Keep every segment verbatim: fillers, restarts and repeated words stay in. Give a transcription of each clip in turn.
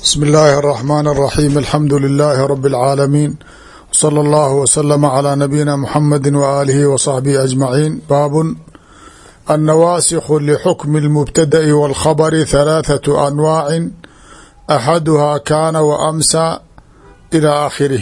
بسم الله الرحمن الرحيم الحمد لله رب العالمين وصلى الله وسلم على نبينا محمد وآله وصحبه أجمعين. باب النواسخ لحكم المبتدأ والخبر ثلاثة أنواع أحدها كان وأمسى إلى آخره.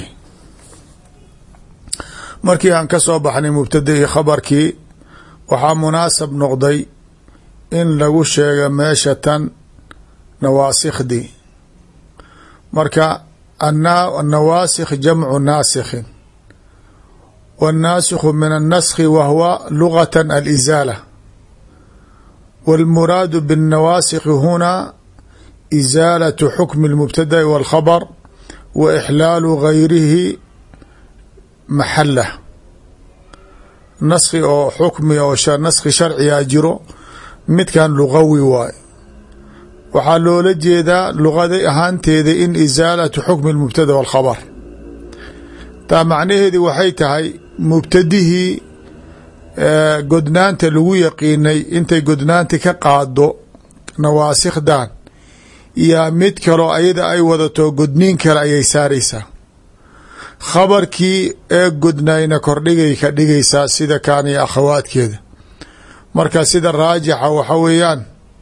markii aan ka soo baxnay mubtadai khabarkii waxaa munaasab noqday in lagu sheega meesha tan nawaasikhdii. marka النawaasikh jamcu naasikhin والnaasikhu min الnaskhi wahwa lugaة الإزaalة والmuraadu bالnawaasikhi huna إزaalaة xukmi الmubtada'i والkhabr wa إxlaalu gayrihi maxalah. naskhi oo xukmi oo naskhi sharcigaa jiro, midkan lugawi waay. waxaa loola jeedaa luqada ahaanteeda in isaalatu xukmi اlmubtada wاlkhabr. taa macnaheedi waxay tahay mubtadihii godnaanta lagu yaqiinay intay godnaanti ka qaado nawaasikdan iyo mid kaloo ayada ay wadato godniin kale ayay saaraysaa. khabarkii ee godnayna kordhigay ka dhigaysaa sida kaan iyo akhawaadkeeda. marka sida raajixa waxa weeyaan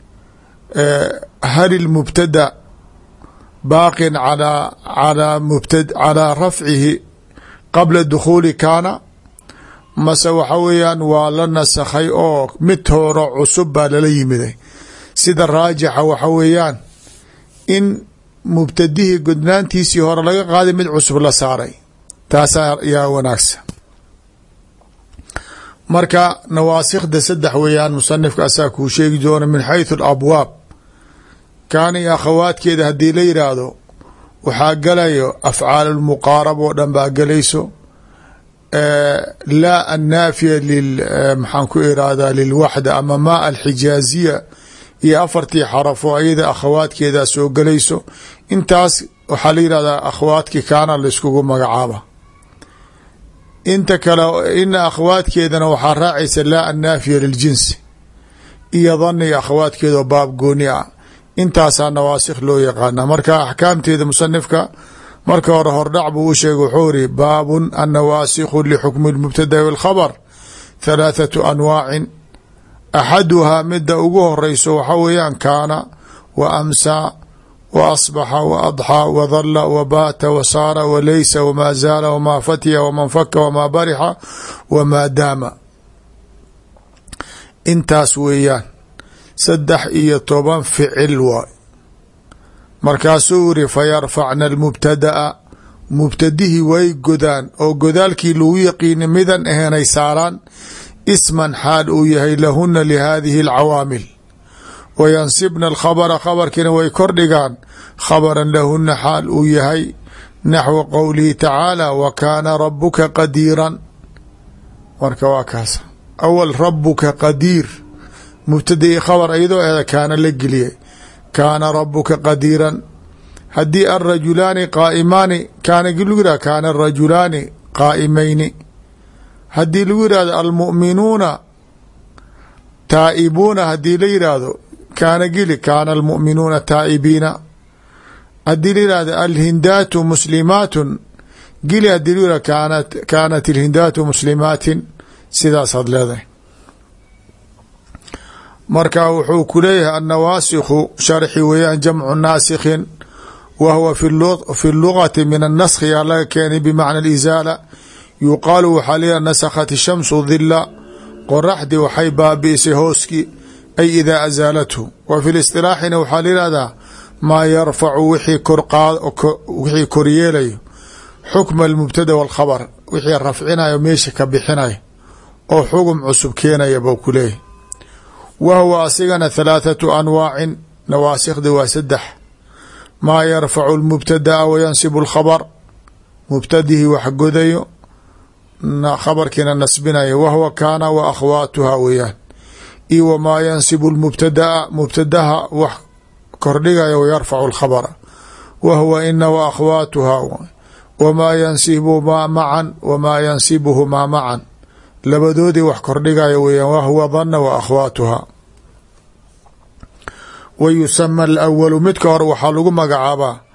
hal ilmubtada baaqin calaa calaa mubtad calaa rafcihi qabla dukhuuli kaana, mase waxa weeyaan waa la nasakhay oo mid horo cusub baa lala yimiday. sida raajixa waxa weeyaan in mubtadihii godnaantiisii hore laga qaaday mid cusub la saaray. taasaa yaa wanaagsan. marka nawaasikda saddex weeyaan, musanifka asaa kuu sheegi doona min xayثu alabwaab. kaana iyo akhawaadkeeda haddii la yidhaahdo waxaa galayo afcaal lmuqaarab oo dhan baa galayso. laa annaafiya lil maxaan ku irahdaa lilwaxda ama maa alxijaaziya iyo afartii xarafo ayada akhawaadkeedaa soo galayso. intaas waxaa la yidhahdaa akhawaadkii kaana layskugu magacaaba. inta kale ina akhawaadkeedana waxaa raacaysa laa annaafiya liljinsi iyo daniga akhawaadkeeda oo baab gooni ah. intaasaa nawaasikh loo yaqaana. marka axkaamteeda musanifka marka hore hordhac buu u sheegay, wuxuu iri baabun annawaasikhu lixukmi اlmubtada'i wاlkhabr halaathatu anwaacin axaduhaa mida ugu horeyso waxa weeyaan kaana wa amsaa wa asbaxa wa adxaa wa dalla wa baata wa saara wa laysa wamaa zaala wamaa fatiya waman faka wamaa barixa wamaa daama. intaas weeyaan saddex iyo toban ficil waay. markaasuu yiri fayarfacna almubtada'a, mubtadihii way godaan oo godaalkii lagu yaqiini midan ahaynay saaraan isman xaal uu yahay lahuna lihadihi alcawaamil. wayansibna alkhabra, khabarkiina way kordhigaan khabran lahuna xaal uu yahay naxwu qowlihi tacaala wa kaana rabuka qadiiran. marka waa kaas awal rabuka qadiir mubtadai khabar iyadoo eeda kaana la geliyay. kaana rabuka qadiiran. haddii alrajulaani qaa'imaani kaana lagu yihah kaana arajulaani qaa'imayni. haddii lagu yihahdo almu'minuuna taa'ibuuna, haddii la yidhaahdo kaana geli kaana almu'minuuna taa'ibiina. haddii la yihahdo alhindaatu muslimaatun geli, haddii la yihahdo kaanat kaanat alhindaatu muslimaatin. sidaasaad leedahay. marka wuxuu ku leeyahay annawaasikhu sharxi weeyaan jamcu naasikhin wa huwa fi lugati min annaskhi yaa laga keenay bimacna alizaala. yuqaalu waxaa leeyahay nasakhat shamsu dila, qoraxdii waxay baabi'isay hooskii ay idaa azaalathu. wa fi listilaaxina waxaa layihahdaa maa yarfacu wixii koryeelayo xukma almubtada wاlkhabr, wixii rafcinayo meesha ka bixinayo oo xugum cusub keenaya buu ku leeyahay. wa huwa asigana halaathatu anwaacin, nawaasikda waa saddex. maa yarfacu lmubtadaa wayansibu اlkhabr, mubtadihii wax godayo khabarkiina nasbinayo. wa huwa kaana wa akhwaatuha weeyaan. io wamaa yansibu lmubtadaa, mubtadaha wax kordhigayo wayarfacu اlkhabra. wa huwa ina wa akhwaatuha wamaa yansibumaa macan wamaa yansibuhumaa macan, labadoodii wax kordhigayo weeyaan. wa huwa dana wa akhwaatuha. wa yusama alawalu midka hore waxaa lagu magacaabaa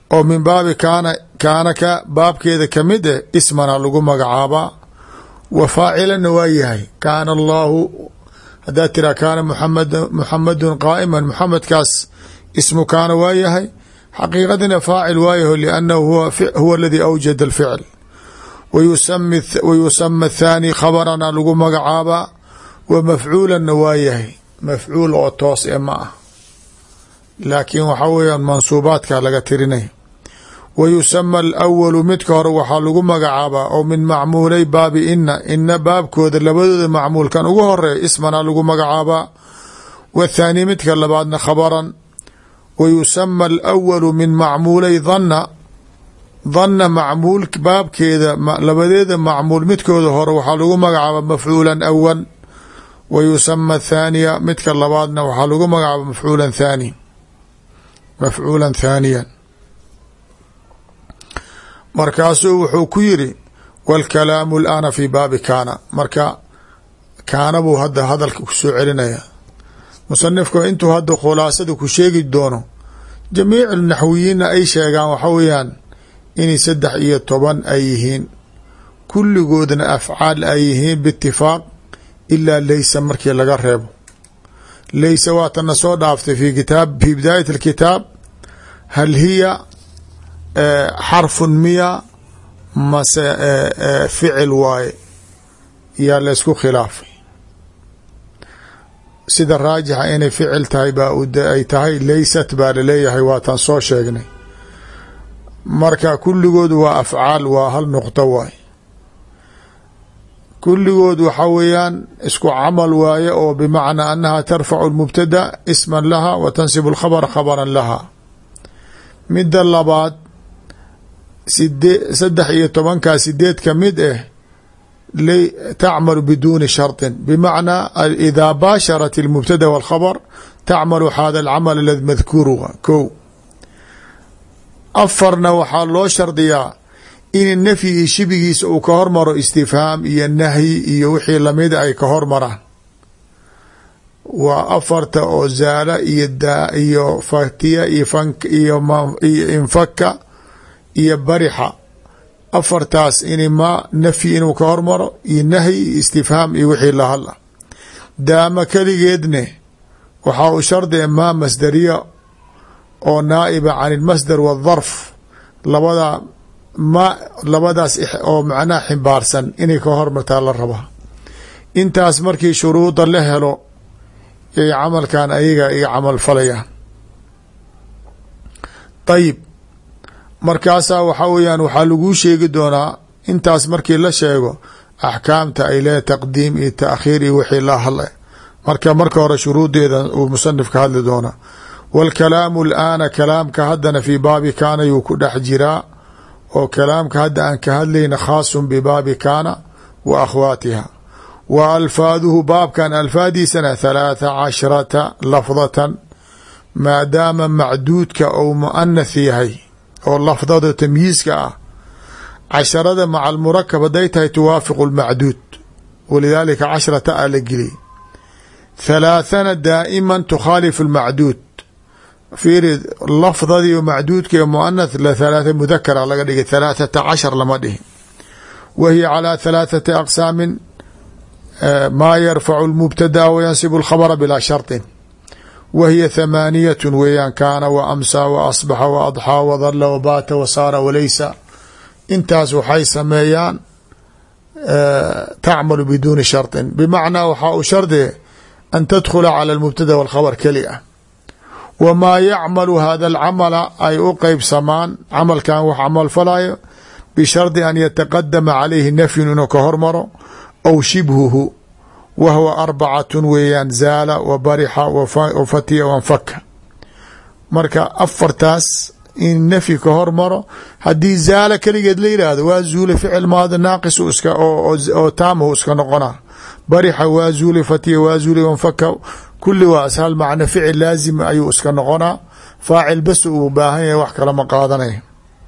oo min baabi kaana kaana ka baabkeeda kamid eh ismana lagu magacaabaa wa faacilana waa yahay kaana allaahu haddaad tiraa kaana muxamad muxamadun qaa'iman muxamedkaas ismu kaana waa yahay xaqiiqadina faacil waayaho liannahu huwa aladii awjada alficl wayusami wayusama athaani khabarana lagu magacaabaa wa mafcuulanna waa yahay mafcuul oo toos e ma ah laakiin waxaa weeyaan mansuubaadka laga tirinay wa yusama alawalu midka hore waxaa lagu magacaabaa oo min macmuulay baabi ina ina baabkooda labadooda macmuulkan ugu horeeya ismana lagu magacaabaa wathaani midka labaadna khabaran wa yusama alawalu min macmuulay dhanna dhanna macmuul baabkeeda labadeeda macmuul midkooda hore waxaa lagu magacaabaa mafcuulan awal wa yusama athaaniya midka labaadna waxaa lagu magacaabaa mafcuulan thaani mafcuulan thaaniyan markaasuu wuxuu ku yiri wاlkalaamu اlana fi baabi kaana marka kaana buu hadda hadalka kusoo celinaya musanifka intuu hadda khulaasada ku sheegi doono jamiic naxwiyiinna ay sheegaan waxa weeyaan inay saddex iyo toban ay yihiin kulligoodna afcaal ay yihiin biitifaaq ilaa laysa markii laga reebo laysa waatana soo dhaaftay fi kitaab fi bidaayat اlkitaab hal hiya xarfun miya mase ficil waaye yaa la ysku khilaafay sida raajixa inay ficil tahay baa ay tahay laysat baa laleeyahay waataan soo sheegnay marka kulligood waa afcaal waa hal nuqto waay kulligood waxa weeyaan isku camal waaye oo bimacnaa annaha tarfacu lmubtada isman laha wa tansibu alkhabra khabaran laha midda labaad sidee saddex iyo tobankaa sideed ka mid ah tacmalu biduuni sharطin bimacnaa idaa baasharat اlmubtada wاlkhabr tacmalu hada alcamal aladi madkuuruha ko afarna waxaa loo shardiyaa in nafyi iyo shibigiisa uu ka hormaro istifhaam iyo nahyi iyo wixii lamida ay ka hormaraan waa afarta oo zaala iyo daa iyo fatiya iyo fank iyo iyo infaka iyo barixa afartaas in ma nafyi inuu ka hormaro iyo nahyi iyo istifhaam iyo wixii lahadla daama keligeedne waxaa u shardi maa masdariya oo naa'iba can ilmasdar wadarf labada ma labadaas oo macnaha ximbaarsan inay ka hormartaa la rabaa intaas markii shuruuda la helo yay camalkan ayaga iga camal falayaan ayib markaasaa waxaa weyaan waxaa laguu sheegi doonaa intaas markii la sheego axkaamta ay leedahay taqdiim iyo taakhiir iyo wixii la hadlay marka marka hore shuruudeeda uu musanif ka hadli doonaa wاlkalaamu اlaana kalaamka haddana fii baabi kaana yuu ku dhex jiraa oo kalaamka hadda aan ka hadlayna khaasun bibaabi kaana wa akhwaatiha wa alfaaduhu baabkan alfaadiisana halaatha cashrata lafdatan maadaama macduudka ou muanath yahay oo lafdada tamyiiska ah casharada maca almurakab hadday tahay tuwaafiqu lmacduud walidaalika cashrata a la geliyay halaathana daa'iman tukhaalifu lmacduud fiiri lafdadii macduudka ee muanath la halaatha mudakara laga dhigay halaathata cashar lama dhihin wa hiya calaa halaathati aqsaamin maa yarfacu lmubtadaa wa yansibu alkhabra bilaa sharطin wa hiya thamaaniyatun weeyaan kaana wa amsaa wa asbaxa wa adxaa wa dalla wa baata wa saara walaysa intaas waxay sameeyaan tacmalu biduuni sharطin bimacnaa waxaa u shardi an tadkhula cala almubtada walkhabr keli ah wamaa yacmalu hada alcamala ay u qeybsamaan camalkan wax camal falayo bishardi an yataqadama calayhi nafyun inuu ka hormaro aw shibhuhu wa huwa arbacatun weeyaan zaala wa barixa wa fatiya wanfaka marka afartaas in nafyi ka hormaro haddii zaala keligeed la yidhaahdo waa zuule ficil maadi naaqis iska oo taamahu iska noqona barixa waa zuule fatiya waa zuule wanfaka kulli waa ashal macna ficil laazim ayuu iska noqonaa faacil bas uu baahan yahay wax kala ma qaadanaya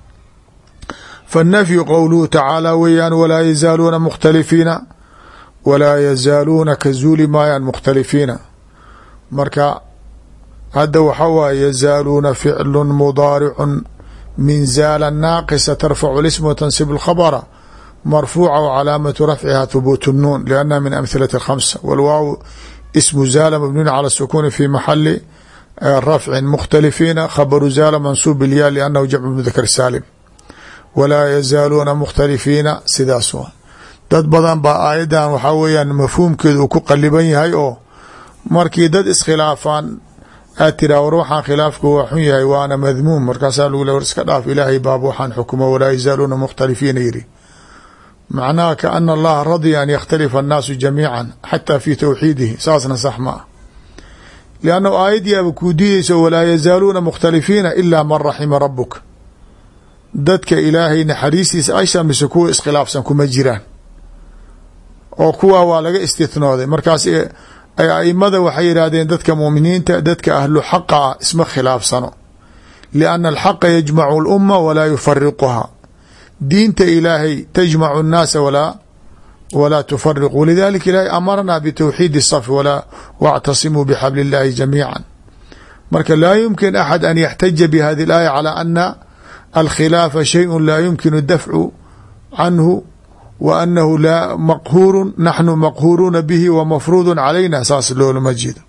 faالnafyu qowluhu tacaala weeyaan walaa yazaaluuna mukhtalifiina walaa yazaaluuna ka zuuli maayaan mukhtalifiina marka hadda waxa waaye yazaaluuna ficlu mudaaricun min zaala naaqisa tarfacu lism wtansib اlkhabra marfuuca wcalaamatu rafciha hubuut الnuun liannaha min amhilati اkhamsa wاlwaaw ismu zaala mabniun cala الsukuni fi maxali rafcin mukhtalifiina khabaru zaala mansuub bilya liannahu jamcu mudakar saalim walaa yazaaluuna mukhtalifiina sidaas waa dad badan baa aayaddan waxaa weeyaan mafhuumkeedu uu ku qaliban yahay oo markii dad iskhilaafaan aad tiraa war waxaan khilaafku waa xun yahay waana madmuum markaasaa lagu le war iska dhaaf ilaahay baab waxaan xukumo walaa yazaaluuna mukhtalifiina yiri macnaha kaana allaha radya an yakhtalifa annaasu jamiica xataa fi towxiidihi saasna sax ma ah liannahu aayaddiiaba kuu diideyso walaa yazaaluuna mukhtalifiina ilaa man raxima rabuka dadka ilaahay naxariistiisa asha mise kuwa iskhilaafsan kuma jiraan oo kuwaa waa laga istithnooday markaas aimada waxay yidhaahdeen dadka muuminiinta dadka ahlu xaqa ah isma khilaafsano lianna alxaqa yajmacu اlumma walaa yufariquha diinta ilaahay tajmacu الnaasa walaa walaa tufariq walidalika ilaahay amarnaa bitowxiid الصaf walaa wاctasimuu bxabli اllahi jamiica marka laa yumkin axad an yaxtaja bihadi اlaaya calى ana alkhilaafa shayءu laa yumkinu dafcu canhu w anahu laa maqhuuru naxnu maqhuuruuna bihi wa mafruudu calayna saas loolama jeedo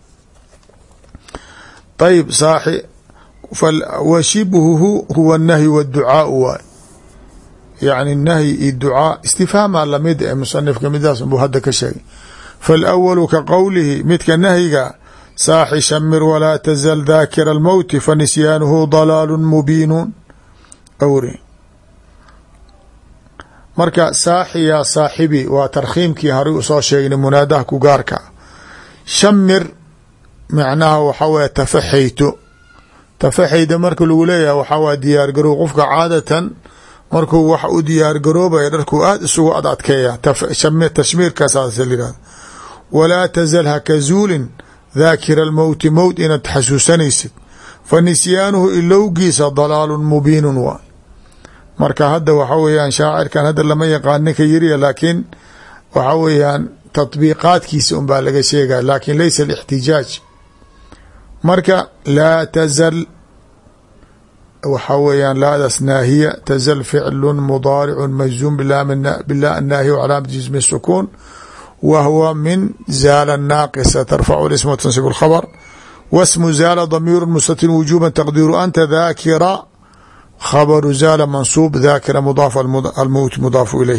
ayb saaxi wa shibhuhu huwa nahyi wاducaau waay yani nahyi iyo ducaa istifhaamaa lamid ee musanifka midaas buu hadda ka sheegay faalawalu ka qowlihi midka nahyiga saaxi shamir walaa tazal daakira almowti fanisyaanhu dalaalu mubiinuun awri marka saaxi yaa saaxibi waa tarkhiimkii hore usoo sheegnay munaadaha ku gaarka shamir macnaha waxaa weye tafaxayto tafaxayda marka lagu leeyahay waxaa waa diyaargarow qofka caadatan markuu wax u diyaargaroobaya dharkuu aada isugu ad adkeeya tashmiirkaasaas layihahda walaa tazal haka zuulin daakira almowti mowt inaad xasuusanaysid fa nisyaanuhu ilowgiisa dalaalun mubiinun waa marka hadda waxa weeyaan shaacirkan hadda lama yaqaan ninka yiriya laakiin waxa weeyaan tatbiiqaadkiisa un baa laga sheegaya laakin laysa alixtijaaj marka laa tazal waxaa weeyaan laadaas naahiya tazal ficlu mudaaricu majzuum bila annaahiya calaamati jismi sukuun wa huwa min zaala naaqisa tarfacu ism wtansib اlkhabr wasmu zaala damiiru mustatir wujuba taqdiiru anta daakira khabaru zaala mansuub daakira mudaaf almowt mudaafu ilayh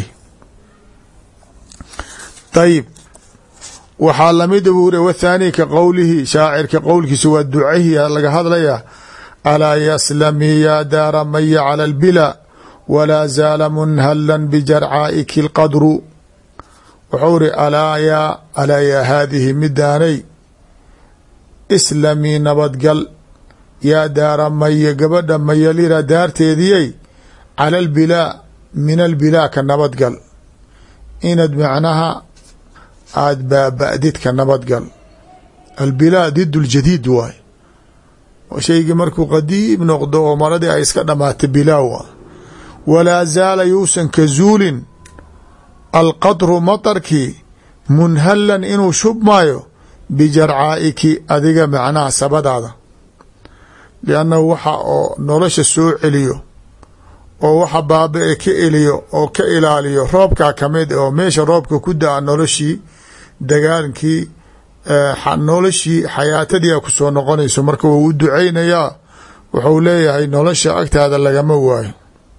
ayib waxaa lamida buu ri wathaani ka qowlihi shaacirka qowlkiisa waa ducahiya laga hadlayaa alaa yaslami yaa daara maya cala albila walaa zaala munhalan bijarcaa'iki lqadru wuxuu ri alaa yaa alaa yaa haadihi midaanay islamii nabadgal yaa daara maya gabadha mayalira daarteediyey cala albilaa min albilaa ka nabadgal inad macnaha aada baaba'did ka nabadgal albilaa did ljadiid waay shaygii markuu qadiim noqdo oo maradii ay iska dhamaata bilaawa walaa zaala yuusan ka zuulin alqadru matarkii munhalan inuu shubmaayo bijarcaa'iki adiga macnaha sabadaada liannahu waxa oo nolosha soo celiyo oo waxa baaba-e ka eliyo oo ka ilaaliyo roobkaa kamid oo meesha roobka ku da-a noloshii dagaalkii noloshii xayaatadiia kusoo noqonayso marka wuu u ducaynayaa wuxuu leeyahay nolosha agtaada lagama waayo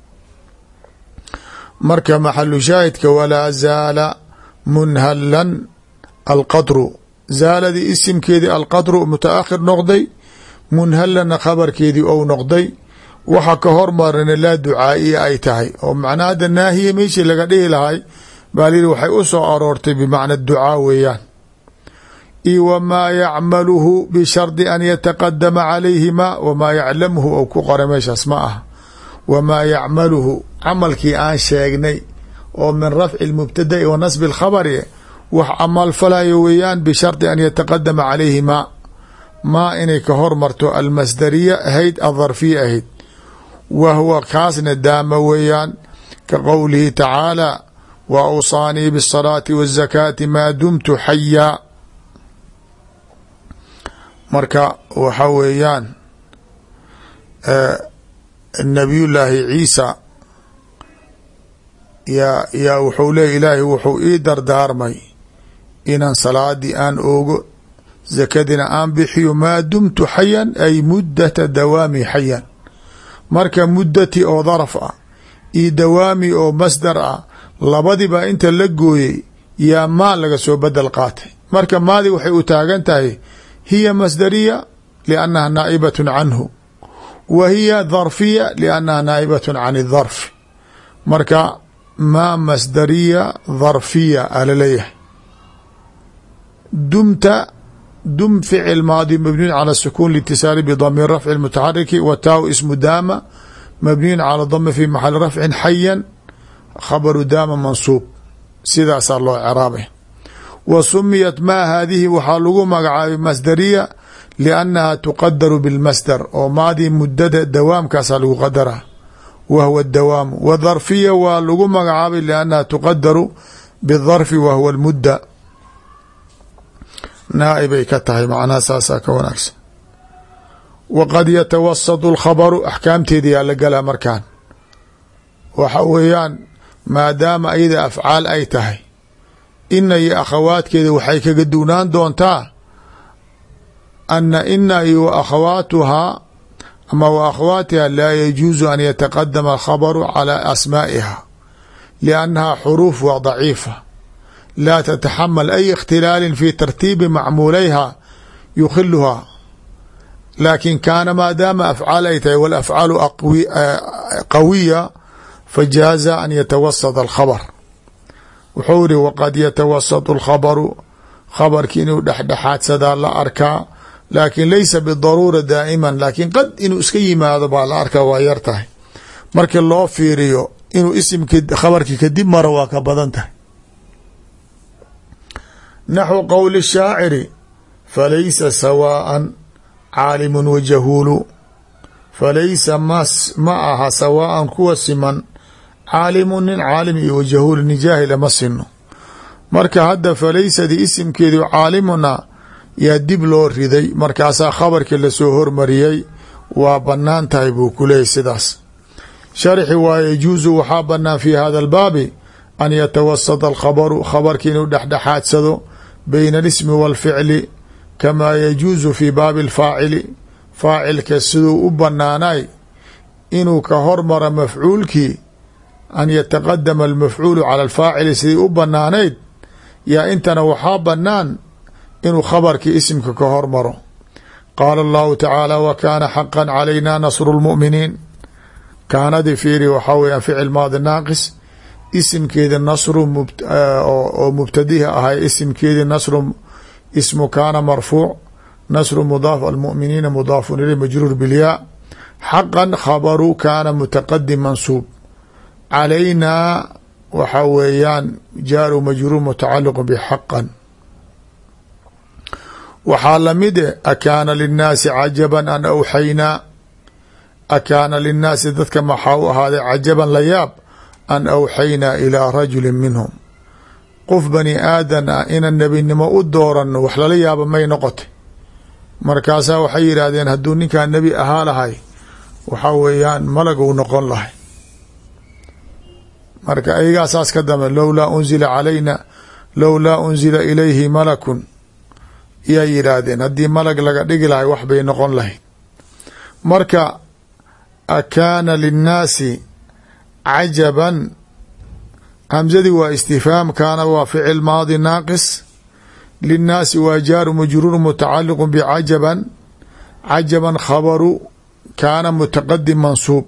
marka maxalu shaahidka walaa zaala munhalan alqadru zaaladii isimkeedii alqadru mutaakhir noqday munhalana khabarkeedii ou noqday waxa ka hormarina laa ducaa'iya ay tahay oo macnaa hadda naahiya meeshii laga dhihi lahay baa lihi waxay u soo aroortay bimacna ducaa weeyaan io wamaa yacmaluhu bishardi an yataqadama calayhi ma wamaa yaclamhu ou ku qoray meeshaas ma ah wamaa yacmaluhu camalkii aan sheegnay oo min rafci lmubtada'i wa nasbi alkhabari wax camal falayo weeyaan bishardi an yataqadama calayhi ma maa inay ka hormarto almasdariya ahayd aldarfiya ahayd wa huwa kaasna daama weeyaan ka qowlihi tacaala wa awsaanii biالsalaati waالzakaati maa dumtu xayaa marka waxa weeyaan nabiyullaahi ciisa yaa yaa wuxuu leeya ilaahay wuxuu ii dardaarmay inaan salaadii aan oogo zakadina aan bixiyo maa dumtu xayan ay muddata dawaami xayan marka muddati oo daraf ah iyo dawaami oo masdar ah labadiba inta la gooyey yaa maa laga soo bedel qaatay marka maadi waxay u taagan tahay hiya masdariya liannaha naa'ibatun canhu wa hiya dharfiya liannaha naa'ibatun can idharfi marka maa masdariya dharfiya ala leeyahay dumta dum ficil maadi mabniun cala sukuun liitisaali bidamiir rafci mutaxariki wa taaw ismu daama mabniyun cala dami fi maxali rafcin xayan khabaru daama mansuub sidaasaa loo craabay wa sumiyat maa haadihi waxaa lagu magacaabay masdariya liannaha tuqadaru bilmasdar oo maadii mudada dawaamkaasaa lagu qadara wa huwa dawaamu wa dharfiya waa lagu magacaabay liannaha tuqadaru bidarfi wa huwa lmudda naaibay ka tahay macnaha saasaa ka wanaagsan waqad yatawasatu alkhabaru axkaamteeda yaa la galaa markaan waxa weeyaan maadaama ayada afcaal ay tahay ina iyo akhawaadkeeda waxay kaga duwnaan doontaa ana ina iyo wa akhawaatuhaa ama wa akhawaatiha laa yajuusu an yataqadama alkhabaru calaa asmaa'iha liannaha xuruuf waa daciifa laa tataxamal ay ikhtilaalin fi tartiibi macmuulayha yukhiluhaa laakin kaana maadaama afcaal ay tahay walafcaalu qawiya fajaaza an yatawasada alkhabar wuxuu yihi waqad yatawasatu alkhabaru khabarki inuu dhexdhexaadsadaa la arkaa laakin laysa bidaruura daa'iman laakin qad inuu iska yimaado baa la arkaa waa yar tahay markii loo fiiriyo inuu isimki khabarki kadib maro waa ka badan tahay naxwu qowli shaaciri falaysa sawaa'an caalimun wa jahuulu falaysa mas ma aha sawaa'an kuwa siman caalimun nin caalim iyo wa jahuulu nin jaahila ma sino marka hadda falaysadii isimkeedu caalimuna yaa dib loo riday markaasaa khabarkii lasoo hormariyey waa banaan tahay buu ku leeyay sidaas sharxi waa yajuusu waxaa banaan fi hada albaabi an yatawasata alkhabaru khabarki inuu dhexdhexaadsado bayna alismi waalficli kamaa yajuusu fi baabi alfaacili faacilka siduu u banaanay inuu ka hormaro mafcuulkii an yataqadama almafcuulu cala alfaacili sidii u banaanayd yaa intana waxaa banaan inuu khabarkii isimka ka hormaro qaala allahu tacaala wa kaana xaqan calayna nasru lmu'miniin kaanadii fiiri waxaa weeyaan ficil maadi naaqis isimkeedi nasru oo mubtadihi ahay isimkeedi nasru ismu kaana marfuuc nasru mudaaf almu'miniina mudaafun ilay majruur bilyaa xaqan khabaru kaana mutaqadim mansuub calaynaa waxaa weeyaan jaaru majruur mutacaliq bxaqan waxaa lamid e akaana linnaasi cajaban an awxaynaa akaana linnaasi dadka maxaa u ahaaday cajaban la yaab an awxaynaa ilaa rajuli minhum qof bani aadan ah inaan nebinimo u doorano wax lala yaaba may noqotay markaasaa waxay yidhaahdeen hadduu ninkaan nebi ahaa lahay waxaa weeyaan malag uu noqon lahay marka ayagaa saas ka dambe lowlaa unzila calayna lowlaa unzila ilayhi malakun yaa yidhaahdeen haddii malag laga dhigi lahay wax bay noqon lahayd marka akaana linnaasi cajaban hamsadii waa istifhaam kaana waa ficil maadi naaqis linnaasi waa jaaru majruur mutacaliq bcajaban cajaban khabaru kaana mutaqadim mansuub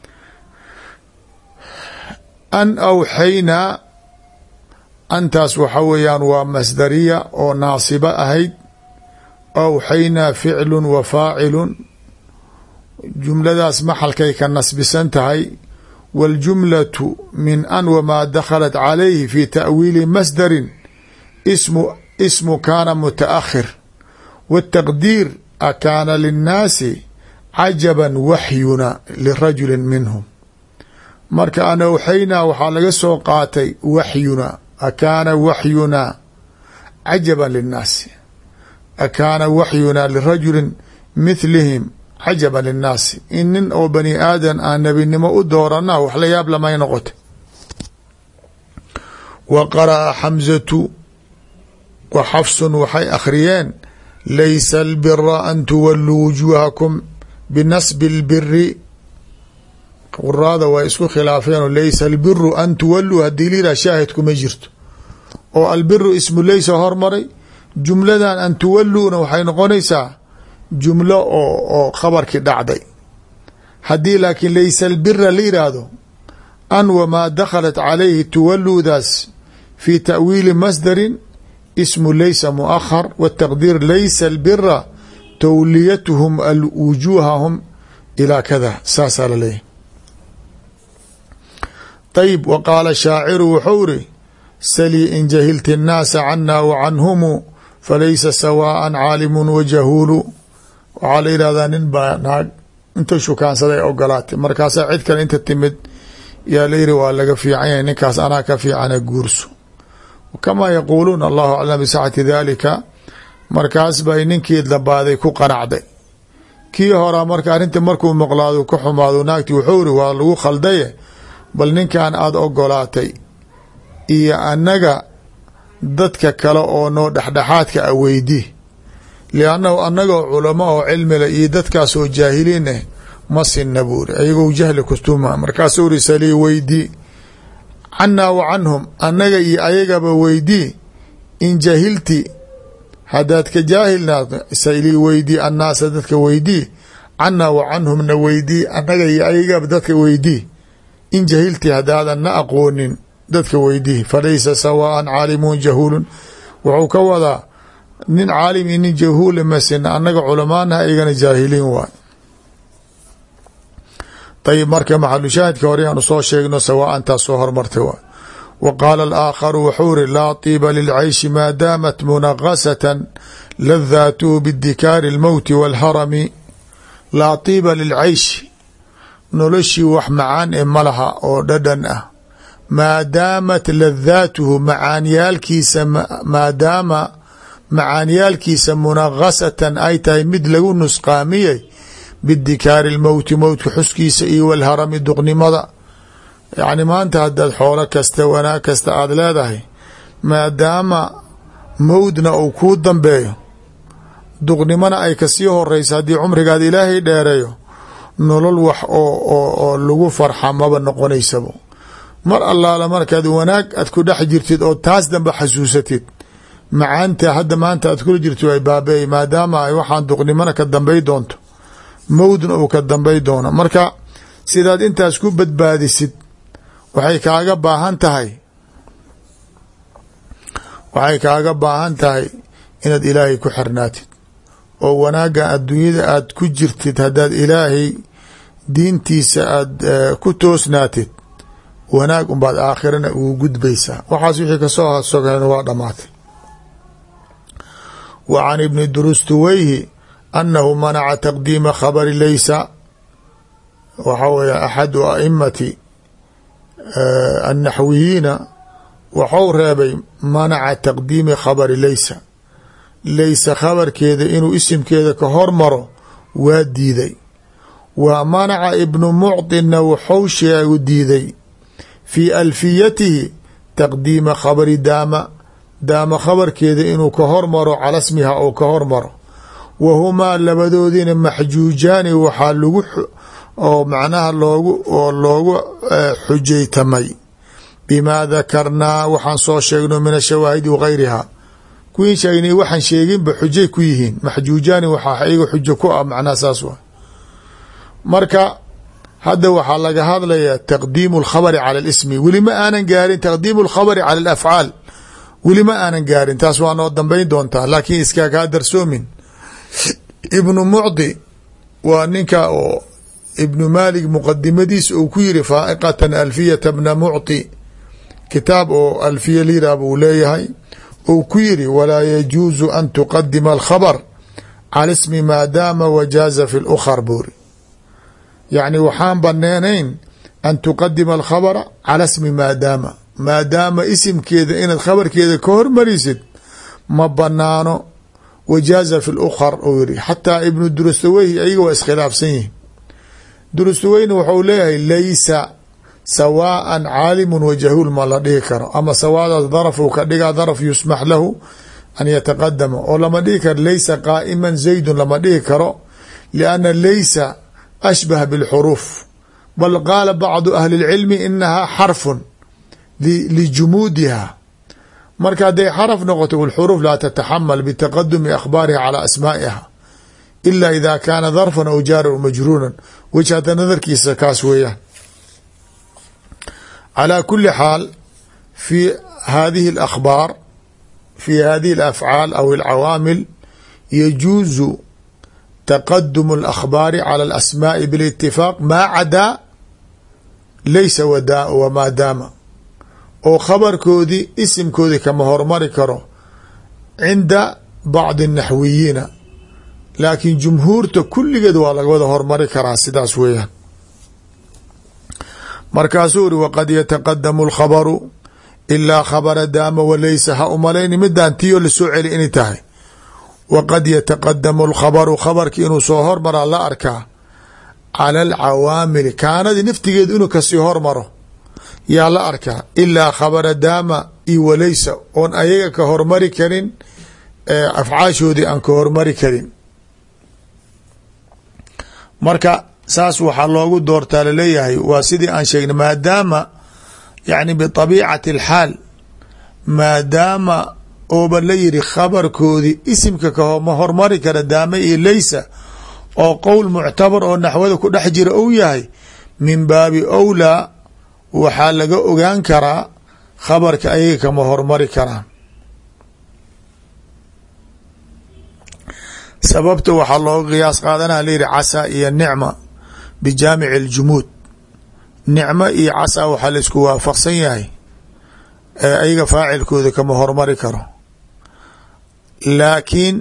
an awxaynaa antaas waxa weeyaan waa masdariya oo naasiba ahayd awxaynaa ficlu wa faacilun jumladaas maxalkay ka nasbisan tahay waاljumlatu min an wamaa dakhalat calayhi fi ta'wiili masdarin ismu ismu kaana mutaakhir wاtaqdiir akaana linnaasi cajaban waxyuna lirajuli minhum marka an awxaynaa waxaa laga soo qaatay waxyuna akaana waxyunaa cajaban linnaasi akaana waxyunaa lirajulin mithlihim cajaba linnaasi in nin oo bani aadan aan nebinimo u doorana wax la yaab lamay noqota. wa qara'a xamzatu wa xafsun waxay akhriyeen laysa albira an tuwalluu wujuuhakum binasbi اlbiri. quraada waa isku khilaafeen laysa albiru an tuwalluu haddii liraa shaahidkuma jirto oo albiru ismu laysa hormaray, jumladan an tuwalluuna waxay noqonaysaa jumlo oo oo khabarkii dhacday. haddii laakiin laysa albira la yidhaahdo an wamaa dakhalat calayhi tuwalluudaas fi ta'wiili masdarin ismu laysa muakhar wataqdiir laysa albira tawliyatuhum wujuuhahum ilaa kada saasaa la leeyahy. ayb wa qaala shaaciru wuxuu iri salii in jahilti الnaasa cana wa canhumu falaysa sawaءa caalimu wa jahuulu. waxaa la yidhahdaa nin baa naag inta shukaansaday ogolaatay markaasaa cid kale inta timid yaa la yiri waa laga fiican yahay ninkaas anaa ka fiicana guurso. kamaa yaquuluun allahu aclam bisacati dalika. markaas bay ninkii dabaaday ku qanacday. kii horaa marka arrinta markuu maqlaado ka xumaado naagti wuxuu iri waa lagu khaldaye bal ninkan aada ogolaatay iyo annaga dadka kale oo noo dhexdhexaadka a weydi liannahu annagoo culamo oo cilmile iyo dadkaasoo jaahiliin ah ma sinna buuri ayagoo jahli kustuma. markaasuu uri salii weydii cannaa wa canhum annaga iyo ayagaba weydii in jahilti haddaad ka jaahilnaad salii weydii annaasa dadka weydii cannaa wa canhumna weydii annaga iyo ayagaba dadka weydii in jahilti haddaadan na aqoonin dadka weydii falaysa sawaءan caalimun jahuulun. wuxuu ka wadaa nin caalim iyo nin jahuule masina annaga culamaana aygana jaahiliin waay. ayib marka maxalu shaahidka hore aanu soo sheegno sawaءan taas soo hormartay waay. wa qaala alaakharu wuxuu iri laa tiiba lilcayshi maa daamat munaqasatan ladaatuhu bidikaari اlmowti wاlharami. laa tiiba lilcayshi noloshii wax macaan ee malaha oo dhadhan ah maadaamat ladaatuhu macaanyaalkiisa maadaama macaanyaalkiisa munaqasatan ay tahay mid lagu nusqaamiyey bidikaari lmowti mowtka xuskiisa iyo walharami duqnimada. yacni maanta haddaad xoolo kasta wanaag kasta aada leedahay maadaama mowdna uu kuu dambeeyo duqnimona ay kasii horeysa haddii cumrigaada ilaahay dheereeyo nolol wax oo oo oo lagu farxa maba noqonaysabo. mar allaala markaad wanaag aad ku dhex jirtid oo taas dambe xasuusatid macaanta hadda maanta aad kula jirto ay baabe maadaama ay waxaan duqnimona ka dambay doonto mowdna uu ka dambay doono. marka sidaad intaas ku badbaadisid waxay kaaga baahan tahay waxay kaaga baahan tahay inaad ilaahay ku xirnaatid oo wanaagga adduunyada aad ku jirtid haddaad ilaahay diintiisa aada ku toosnaatid wanaag unbaad aakhirana ugu gudbaysaa. waxaas wixii kasoo hasogeen waa dhamaatay. wa can ibni durustuweyhi annahu manaca taqdiima khabari laysa. waxa weeye axadu aimati annaxwiyiina waxau reebay manaca taqdiimi khabari laysa. laysa khabarkeeda inuu isimkeeda ka hormaro waa diiday. wa manaca ibnu mucdinna waxau sheegu diiday fii alfiyatihi taqdiima khabari daama. daama khabarkeeda inuu ka hormaro cala smiha oo ka hormaro. wa humaa labadoodina maxjuujaani waxaa lagu oo macnaha loogu oo loogu xujaytamay bimaa dakarnaa waxaan soo sheegno min ashawaahidi wagayriha. kuwiin sheegnay waxaan sheeginba xujay ku yihiin maxjuujaani waxaa iyaga xujo ku ah macnaha saas waa. marka hadda waxaa laga hadlayaa taqdiimu اlkhabari cala اlismi. weli ma aanan gaarin taqdiimu اlkhabari cala alafcaal weli ma aanan gaarin taas waa noo dambayn doontaa laakiin iskaa kaa darsoomin. ibnu mucdi waa ninka oo ibnu maalik muqadimadiisa uu ku yiri faa'iqatan alfiyata bna mucti kitaab oo alfiya liraa buu leeyahay uu ku yiri walaa yajuuzu an tuqadima alkhabr cala ismi maadaama wajaaza fi lukhar buuri. yacni waxaan baneenayn an tuqadima alkhabra cala smi maadaama maadaama isimkeeda inaad khabarkeeda ka hormarisid ma banaano wajaaza fi lukhar uu yiri xataa ibnu durastaweyhi ayaga waa iskhilaafsan yihin. durastaweyni wuxuu leeyahay laysa sawaءa caalimu wajahuul ma la dhihi karo, ama sawaadaas darafuu ka dhigaa daraf yusmax lahu an yataqadama, oo lama dhihi karo laysa qaa'ima zaydun lama dhihi karo lianna laysa ashbaha bilxuruuf, bal qaala bacdu ahli اlcilmi inahaa xarfun lijumuudiha. marka hadday xarf noqoto wاlxuruuf laa tataxamal bitaqadumi akhbaariha calى asmaa'iha ila ida kaana darfan aw jaaran majruuran. waj hadda nadarkiisa kaas weeyaan. calى kuli xaal fi hadihi اlakhbaar fi hadihi اlafcaal aw alcawaamil yajuuzu taqadum اlakhbaari calى alasmaaءi bilitifaaq maa cadaa laysa wamaa daama, oo khabarkoodii isimkoodii kama hormari karo cinda bacdi الnaxwiyiina, laakiin jumhuurta kulligeed waa laga wada hormari karaa, sidaas weeyaan. markaasuu uri waqad yataqadamu اlkhabaru ilaa khabara daama walaysa, ha umalayni midaan tiyo lasoo celi inay tahay. waqad yataqadamu اlkhabaru khabarki inuu soo hormaraa la arkaa cala alcawaamili, kaanadii naftigeed inuu kasii hormaro yaa la arkaa, ilaa khabara daama io walaysa oon ayaga ka hormari karin, afcaashoodii aan ka hormari karin. marka saas waxaa loogu doortaa laleeyahay waa sidii aan sheegnay, maadaama yani biطabiicati اlxaal maadaama ooba la yiri khabarkoodii isimka kama hormari kara daama iyo laysa, oo qowl muctabar oo naxwada ku dhex jira ou yahay, min baabi awlaa waxaa laga ogaan karaa khabarka ayaga kama hormari karaan. sababta waxaa looga qiyaas qaadanaa layihi casaa iyo nicma bijaamici اljumuud. nicmo iyo casaa waxaa la isku waafaqsan yahay ayaga faacilkooda kama hormari karo, laakiin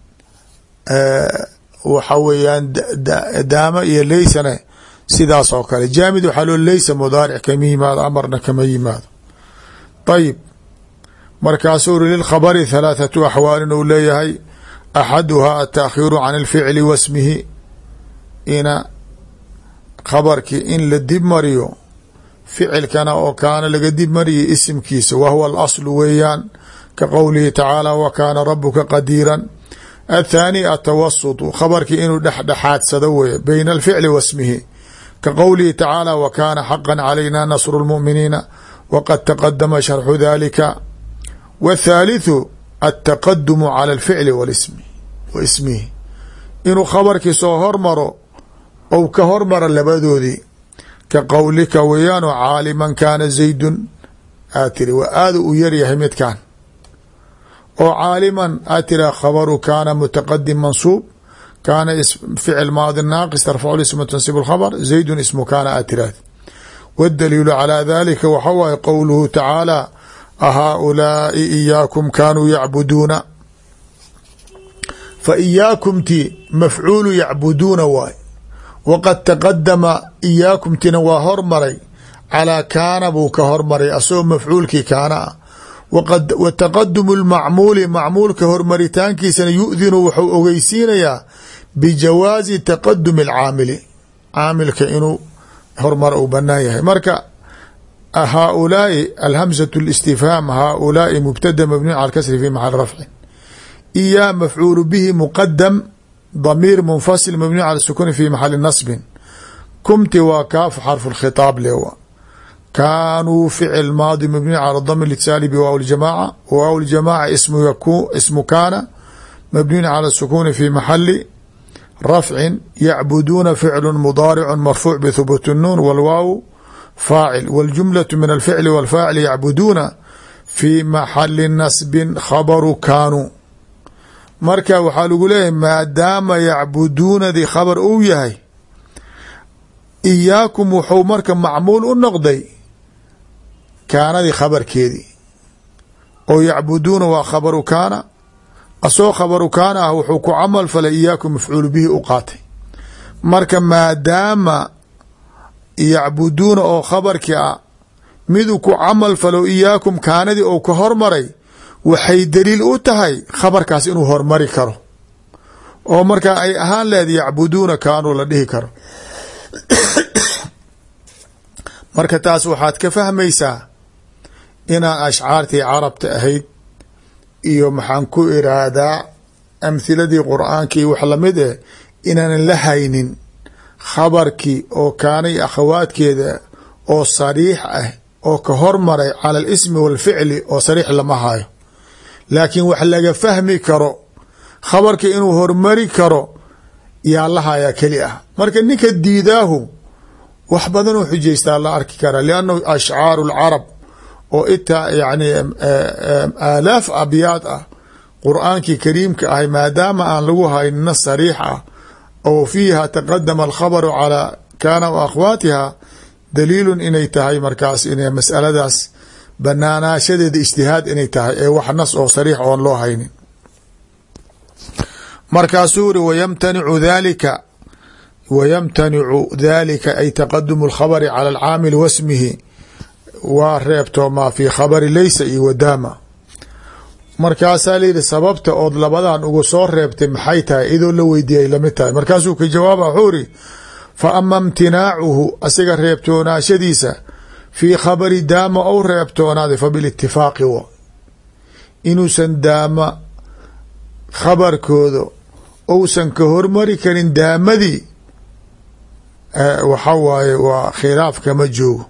waxa weeyaan daama iyo laysana sidaas oo kale. jaamid waxaa loo laysa mudaaric kama yimaado, amarna kama yimaado. ayib, markaasuu uri lilkhabari halaathatu axwaalin uu leeyahay, axaduhaa ataakhiiru can اlficli wasmihi, ina khabarkii in la dib mariyo ficilkana oo kaana laga dib mariya isimkiisa, wa huwa alaslu weeyaan, ka qowlihi tacaala wa kaana rabuka qadiiran. athaani atawasutu, khabarkii inuu dhexdhexaadsado weeye bayna alficli wasmihi, ka qowlihi tacaala wa kaana xaqa calayna nasru lmu'miniina waqad taqadama sharxu dalika. wthaalitثu altaqadumu cala alficli walismi wa ismihi, inuu khabarkii soo hormaro ou ka hormara labadoodii, ka qowlika weeyaano caaliman kaana zaydun aad tiri waa aada u yaryahay midkan, oo caaliman aad tira khabaru kaana mutaqadim mansuub, kaana ficil maadi naaqis tarfacu isma tansib اlkhabr, zaydun ismu kaana aad tiraad. wاdaliilu calى dalika waxa waaye qowluhu tacaala ahaaulaai iyaakum kaanuu yacbuduuna, fa iyaakumti mafcuulu yacbuduuna waay, waqad taqadama iyaakumtina waa hormaray calaa kaana buu ka hormaray asagoo mafcuulkii kaana ah. wa taqadumu lmacmuuli macmuulka hormaritaankiisana yu-dinu wuxuu ogeysiinayaa bijawaazi taqadumi alcaamili, caamilka inuu hormar uu banaan yahay. marka haaulaai alhamزة الاstifhaam haaulaai mubtada mabniun cala kasri fi maxal rafci, iyaa mafcuulu bihi muqadam damiir munfasil mabniun cala sukuni fi maxali nasbin, kumti waa kaaf xarfu khitaab lewa, kaanuu ficil maadi mabniun cala dami اlitisaali biwaaw اljamaaca, waaw اljamaaca ismu kaana mabniun cala sukuni fi maxali rafcin, yacbuduuna ficlu mudaaricu marfuuc bthubuut الnuun wاlwaaw faacil, wاljumlaة min alficli wاlfaacil yacbuduuna fi maxali nasbin khabaru kaanuu. marka waxaa lagu leeyahay maadaama yacbuduunadii khabar uu yahay, iyaakum wuxuu marka macmuul u noqday kaanadii khabarkeedii, oo yacbuduuna waa khabaru kaana, asoo khabaru kaana ah wuxuu ku camal falay iyaakum mafcuulu bihi u qaatay. marka maadaama yacbuduuna oo khabarkii ah miduu ku camal falo iyaakum kaanadii ou ka hormaray, waxay daliil u tahay khabarkaas inuu hormari karo oo markaa ay ahaan leed yacbuduuna kaanuu la dhihi karo. marka taas waxaad ka fahmaysaa inaan ashcaartii carabta ahayd iyo maxaan ku iraahdaa amhiladii qur'aankii wax lamid eh inaanan la haynin khabarkii oo kaanay akhawaadkeeda oo sariix ah oo ka hormaray cala alismi walficli oo sariix lama hayo, laakiin wax laga fahmi karo khabarka inuu hormari karo yaa la hayaa keli ah. marka ninka diidaahu wax badan u xujaystaa la arki karaa, liannahu ashcaaru lcarab oo itaa yani aalaaf abyaad ah qur'aankii kariimka ahay maadaama aan lagu haynin nas sariix ah oo fiiha taqadama alkhabaru calaa kaana wa akhwaatiha daliilun inay tahay markaas inay masaladaas banaanaashadeeda ijtihaad inay tahay ee wax nas oo sariix oon loo haynin. markaasuu uri wayamtanicu dhalika wayamtanicu dhalika ay taqadumu alkhabari cala alcaamil wasmihi waa reebtoomaa fii khabari laysa iyo wadaama. markaasaa layihi sababta ood labadan ugu soo reebtay maxay tahay idoo la weydiiyay lamid tahay. markaasuu ka jawaaba wuxuu iri fa ama imtinaacuhu asiga reebtoonaashadiisa fii khabari daama ou reebtoonaaday fa bilitifaaqi w inuusan daama khabarkooda ousan ka hormari karin daamadii waxa waaye waa khilaaf kama joogo.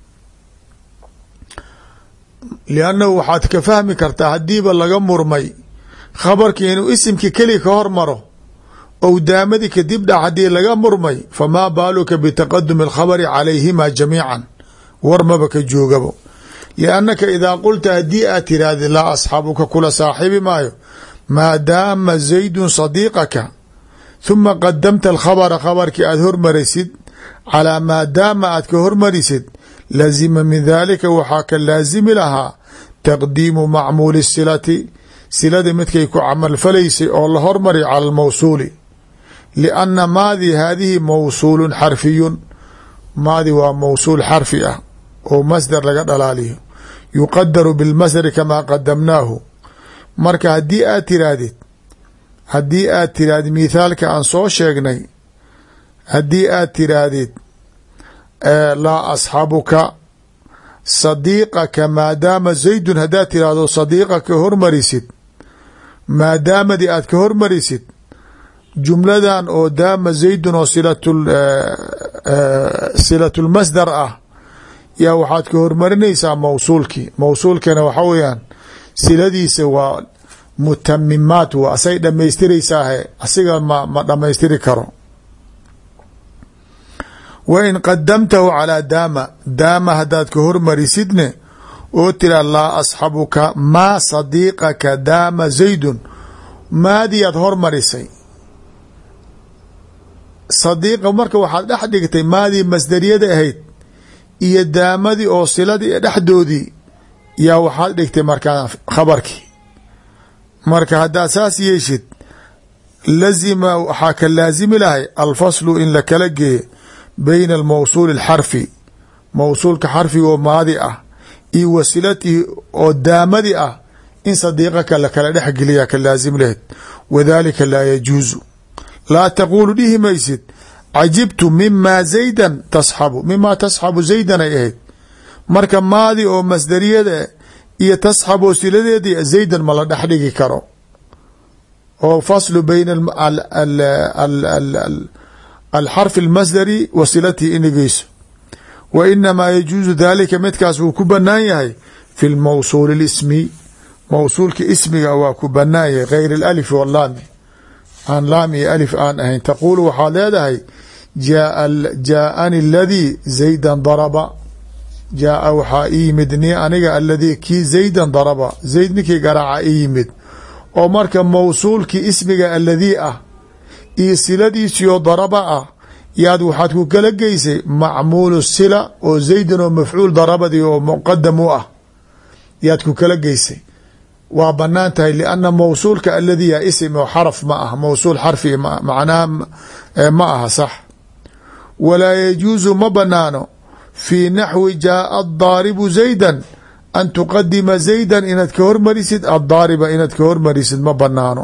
liannahu waxaad ka fahmi kartaa haddiiba laga murmay khabarkii inuu isimkii keli ka hormaro ou daamadii kadib dhac haddii laga murmay famaa baaluka bitaqadumi alkhabari calayhima jamiican war maba ka joogabo. liannaka idaa qulta haddii aad tiraahdi laa asxaabuka kula saaxibi maayo maadaama zaydun sadiiqaka huma qadamta alkhabara khabarkii aad hormarisid calaa maadaama aad ka hormarisid lazima min dalika waxaa ka laazimi lahaa taqdiimu macmuuli silati silada midkay ku camalfalaysay oo la hormari cala almawsuuli lianna maadi haadihi mawsuulun xarfiyun maadi waa mawsuul xarfi ah oo masdar laga dhalaaliyo yuqadaru bilmasdari kamaa qadamnaahu. marka haddii aad tiraahdid haddii aad tirahdid mithaalka aan soo sheegnay haddii aad tiraahdid laa asxabuka sadiiqaka maadaama zaydun haddaad tirahdo sadiiqa ka hormarisid maadaamadii aad ka hormarisid jumladan oo daama zaydun oo silatulmasdar ah yaa waxaad ka hormarinaysaa mawsuulkii. mawsuulkana waxa weeyaan siladiisa waa mutamimaat waa asay dhamaystiraysaah asiga ma ma dhamaystiri karo. wa in qadamtahu calaa daama daama haddaad ka hormarisidne oo tira laa asxabuka maa sadiiqaka daama zaydun maadiyaad hormarisay sadiiqa marka waxaad dhex dhigtay maadii masdariyada ahayd iyo daamadii oo siladii dhexdoodii yaa waxaad dhigtay markaa khabarkii. marka haddaad saas yeeshid lazima waxaa ka laazimi lahay alfaslu in la kala geeyo bayna almawsuuli alxarfi mawsuulka xarfiga oo maadi ah iyo wasilatihi oo daamadi ah in sadiiqaka lakala dhex geliyaa ka laazim lahayd. wadalika laa yajuusu laa taquulu dhihi maysid cajibtu mima zaydan tasxabu mima tasxabu zaydan ay ahayd marka maadi oo masdariyada iyo tasxab oo siladeedii zaydan ma la dhex dhigi karo oo faslu bayna alxarfi almasdari wa silatihi inigeyso. wa inamaa yajuusu dalika midkaas wuu ku banaan yahay fi lmawsuuli اlismi mawsuulka ismiga waa ku banaan yahay gayr اlalif walaami aan laam iyo alif aan ahayn. taquulu waxaad leedahay jaaani aladii zaydan daraba jaaa waxaa ii yimid ni aniga aladii kii zaydan daraba zayd ninkii garaaca ii yimid oo marka mawsuulkii ismiga aladii ah iyo siladiisiyo daraba ah yaad waxaad ku kala geysay macmuulu sila oo zaydan oo mafcuul darabadii oo muqadam u ah yaad ku kala geysay. waa banaan tahay lianna mawsuulka aladii a ism oo xaraf ma ah mawsuul xarfi macnaha ma aha sax. walaa yajuusu ma banaano fii naxwi jaaa daaribu zaydan an tuqadima zaydan inaad ka hormarisid addaariba inaad ka hormarisid ma banaano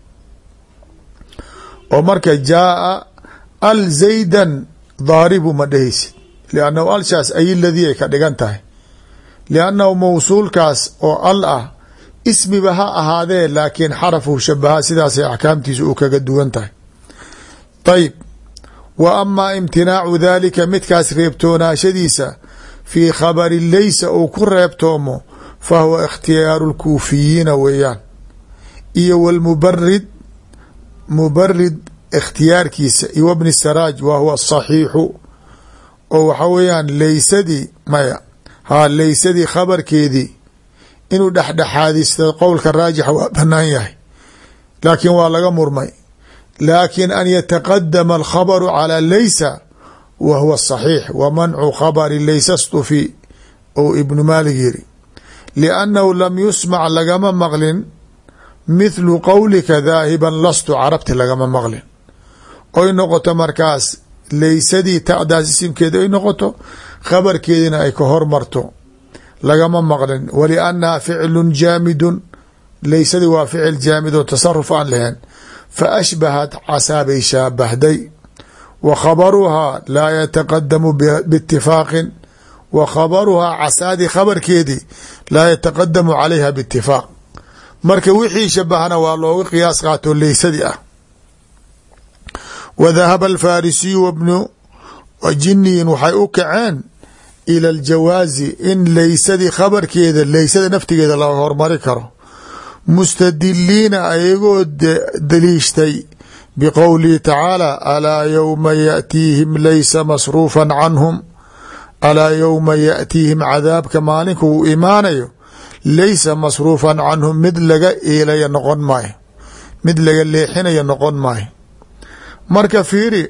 oo marka jaaa al zaydan daaribu ma dhehaysid liannahu alshaas ay ladii ay ka dhigan tahay liannahu mawsuulkaas oo al ah ismiba ha ahaadee laakiin xarafuu shabahaa sidaasay axkaamtiisa u kaga duwan tahay ayib wa amaa imtinaacu daalika midkaas reebtoonaashadiisa fii khabari laysa uu ku reebtoomo fa huwa ikhtiyaaru lkuufiyiina weeyaan iyo wlmubarid mubarid ikhtiyaarkiisa iyo wbni saraaj wa huwa asaxiixu oo waxa weeyaan laysadii maya haa laysadii khabarkeedii inuu dhexdhexaadisto qowlka raajixa waa banaan yahay laakiin waa laga murmay laakin an yataqadama alkhabaru calaa laysa wa huwa saxiix wa mancu khabari laysa stufi ou ibnu maalik yiri liannahu lam yusmac lagama maqlin mithlu qowlika daahiban lastu carabti lagama maqlin oy noqoto markaas laysadii ta'daas isimkeeda ay noqoto khabarkeedina ay ka hormarto lagama maqlin waliannaha ficlu jaamidun laysadii waa ficil jaamid oo tasaruf aan lahayn fa ashbahat casaabay shaabahday wa khabaruhaa laa yataqadamu biitifaaqin wa khabaruhaa casaadii khabarkeedii laa yataqadamu calayha biitifaaq marka wixii shabahna waa looga qiyaas qaato laysadii ah wa dahaba alfarisiyu wabnu jiniyin waxay u kaceen ila aljawaazi in laysadii khabarkeeda laysada naftigeeda laga hormari karo mustadiliina ayagoo daliishtay biqowlihi tacaala alaa yowma yaأtiihim laysa masruufan canhum alaa yowma yaأtiihim cadaabka maalinka uu imaanayo laysa masruufan canhum mid laga eelaya noqon maayo mid laga leexinaya noqon maayo marka fiiri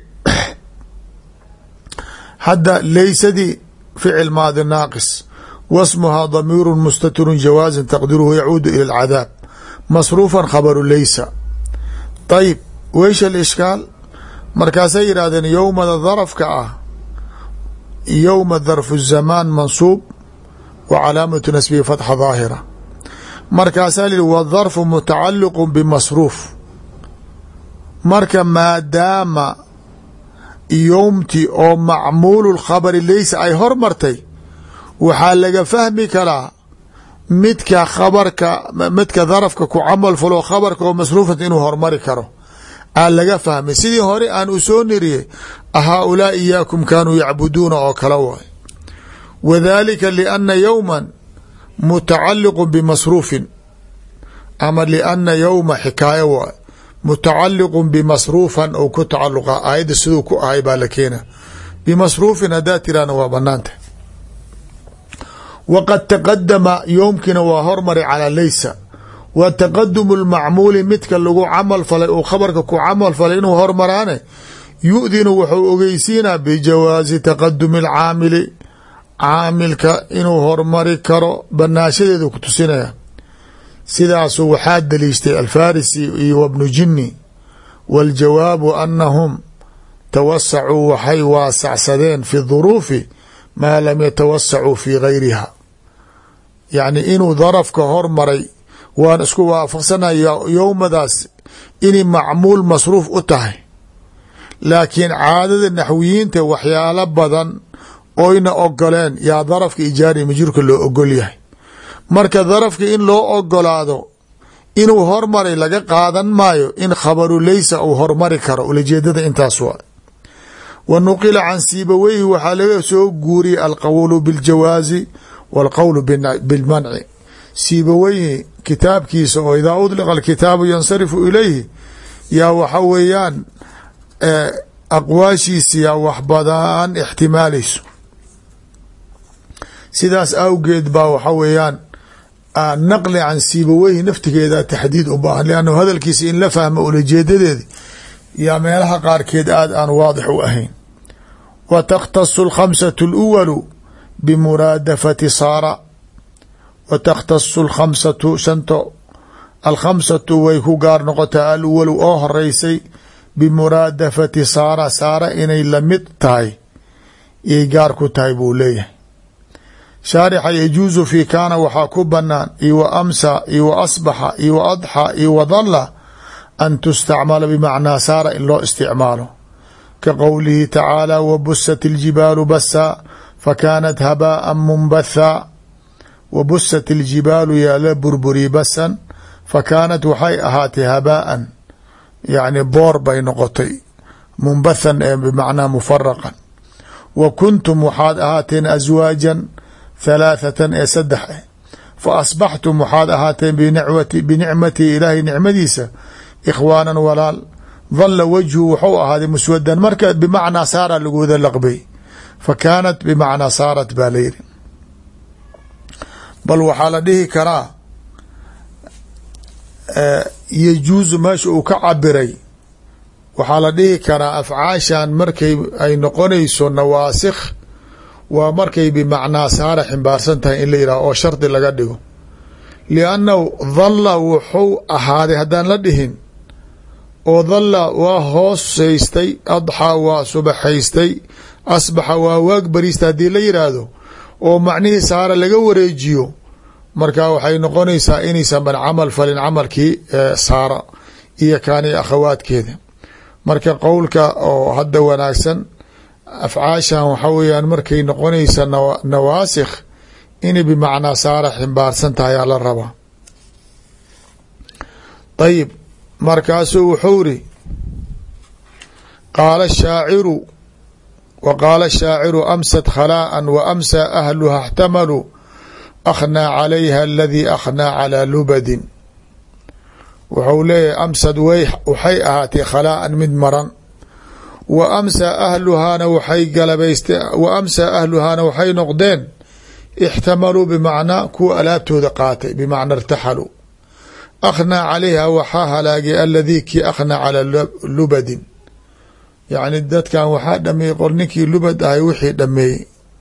hadda laysadii ficil maadi naaqis wasmuhaa damiiru mustatirun jawaazan taqdiruhu yacuudu ila alcadaab masruufan khabaru laysa ayib weysha alishkaal markaasay yidhaahdeen yowmada darafka ah yowma darfu zamaan mansuub wa calaamatu nasbihi fatxa daahira markaasaa lihi wadarfu mutacaliqu bimasruuf marka maadaama yowmti oo macmuulu lkhabari laysa ay hormartay waxaa laga fahmi karaa midka khabarka midka darafka ku camal falo khabarka oo masruufat inuu hormari karo aa laga fahmay sidii hore aan u soo niriyey ahaa-ulaa iyaakum kaanuu yacbuduuna oo kala waay wadalika liana yowman mutacaliqu bimasruufin ama liana yowma xikaayo waay mutacaliqu bimasruufan ou ku tacaluqa aayadda siduu ku ahay baa la keena bimasruufin haddaa tiraana waa banaanta waqad taqadama yoomkina waa hormari calaa laysa wa taqadumu lmacmuuli midka lagu camal falay uu khabarka ku camal falay inuu hormaraane yu-dinu wuxuu ogeysiinaa bijawaazi taqadumi alcaamili caamilka inuu hormari karo banaashadeedu ku tusinaya sidaasu waxaa daliishtay alfarisi iyo wabnu jini waاljawaabu anahum tawasacuu waxay waasacsadeen fi duruufi maa lam yatawasacuu fi gayriha yacni inuu darafka hormaray waan isku waafaqsanaya yowmadaas inay macmuul masruuf u tahay laakiin caadada naxwiyiinta waxyaalo badan oyna ogoleen yaa darafka ijaari majruurka loo ogol yahay marka darafka in loo ogolaado inuu hormaray laga qaadan maayo in khabaru laysa uu hormari karo ulajeedada intaas waa wa nuqila can siibaweyhi waxaa laga soo guuriyey alqowlu biاljawaazi wاlqowlu bilmanci siibaweyhi kitaabkiisa oo idaa udliqa alkitaabu yansarifu ilayhi yaa waxa weeyaan aqwaashiisa yaa wax badan ixtimaalayso sidaas awgeed baa waxa weeyaan naqli can siibaweyhi naftigeeda taxdiid u baahan liannahu hadalkiisa in la fahmo ulajeedadeedi yaa meelaha qaarkeed aada aan waadix u ahayn wa takhtasu alkhamsatu اluwalu bimuraadafati saara wa takhtasu alkhamsatu shanto alkhamsatu way ku gaar noqotaa aluwalu oo horeysay bimuraadafati saara saara inay lamid tahay iyay gaar ku tahay buu leeyahay shaarixa yajuusu fi kaana waxaa ku banaan iyo wa amsa iyo wa asbaxa iyo wa adxa iyo wa dalla an tustacmala bimacnaa saara in loo isticmaalo ka qowlihi tacaala wabusat iljibaalu basa fakaanat habaءa munbatha wabusat iljibaalu yaa la burburi basan fakaanat waxay ahaatay habaa'an yacni boor bay noqotay munbathan ee bimacnaa mufaraqan wa kuntum waxaad ahaateen aswaajan halaathatan ee saddex ah fa asbaxtum waxaad ahaateen binicmati ilaahay nicmadiisa ikhwaanan walaal dalla wajhu wuxuu ahaaday muswadan marka bimacnaa saara lagu wada laqbay fa kaanat bimacnaa saarat baa layidhi bal waxaa la dhihi karaa yajuusu meesha uu ka cabiray waxaa la dhihi karaa afcaashan markay ay noqonayso nawaasikh waa markay bimacnaa saara ximbaarsan tahay in la yidhah oo shardi laga dhigo liannahu dalla wuxuu ahaaday haddaan la dhihin oo dalla waa hoosaystay adxaa waa subaxaystay asbaxa waa waag bariista haddii la yidhaahdo oo macnihii saara laga wareejiyo marka waxay noqonaysaa inaysan ban camal falin camalkii saara iyo kaani akhawaadkeeda marka qowlka oo hadda wanaagsan afcaashan waxa weeyaan markay noqonaysa nawaasikh inay bimacnaa saara ximbaarsan tahay aa la rabaa ayib markaasuu wuxuu iri qaala shaaciru wa qaala shaaciru amsat khalaa'an wa amsaa ahluha اxtamaluu akhnaa calayha aladii akhnaa calaa lubadin wuxuu leeyahay amsad waxay ahaatay khalaa'an mid maran wa amsaa ahluhaana waxay galabayste wa amsaa ahluhaana waxay noqdeen ixtamaluu bimacnaa kuwa alaabtooda qaatay bimacna irtaxaluu akhnaa calayha waxaa halaagay aladii kii akhnaa calaa lubadin yacni dadkan waxaa dhameeyey qor ninkii lubad ahay wixii dhameeyey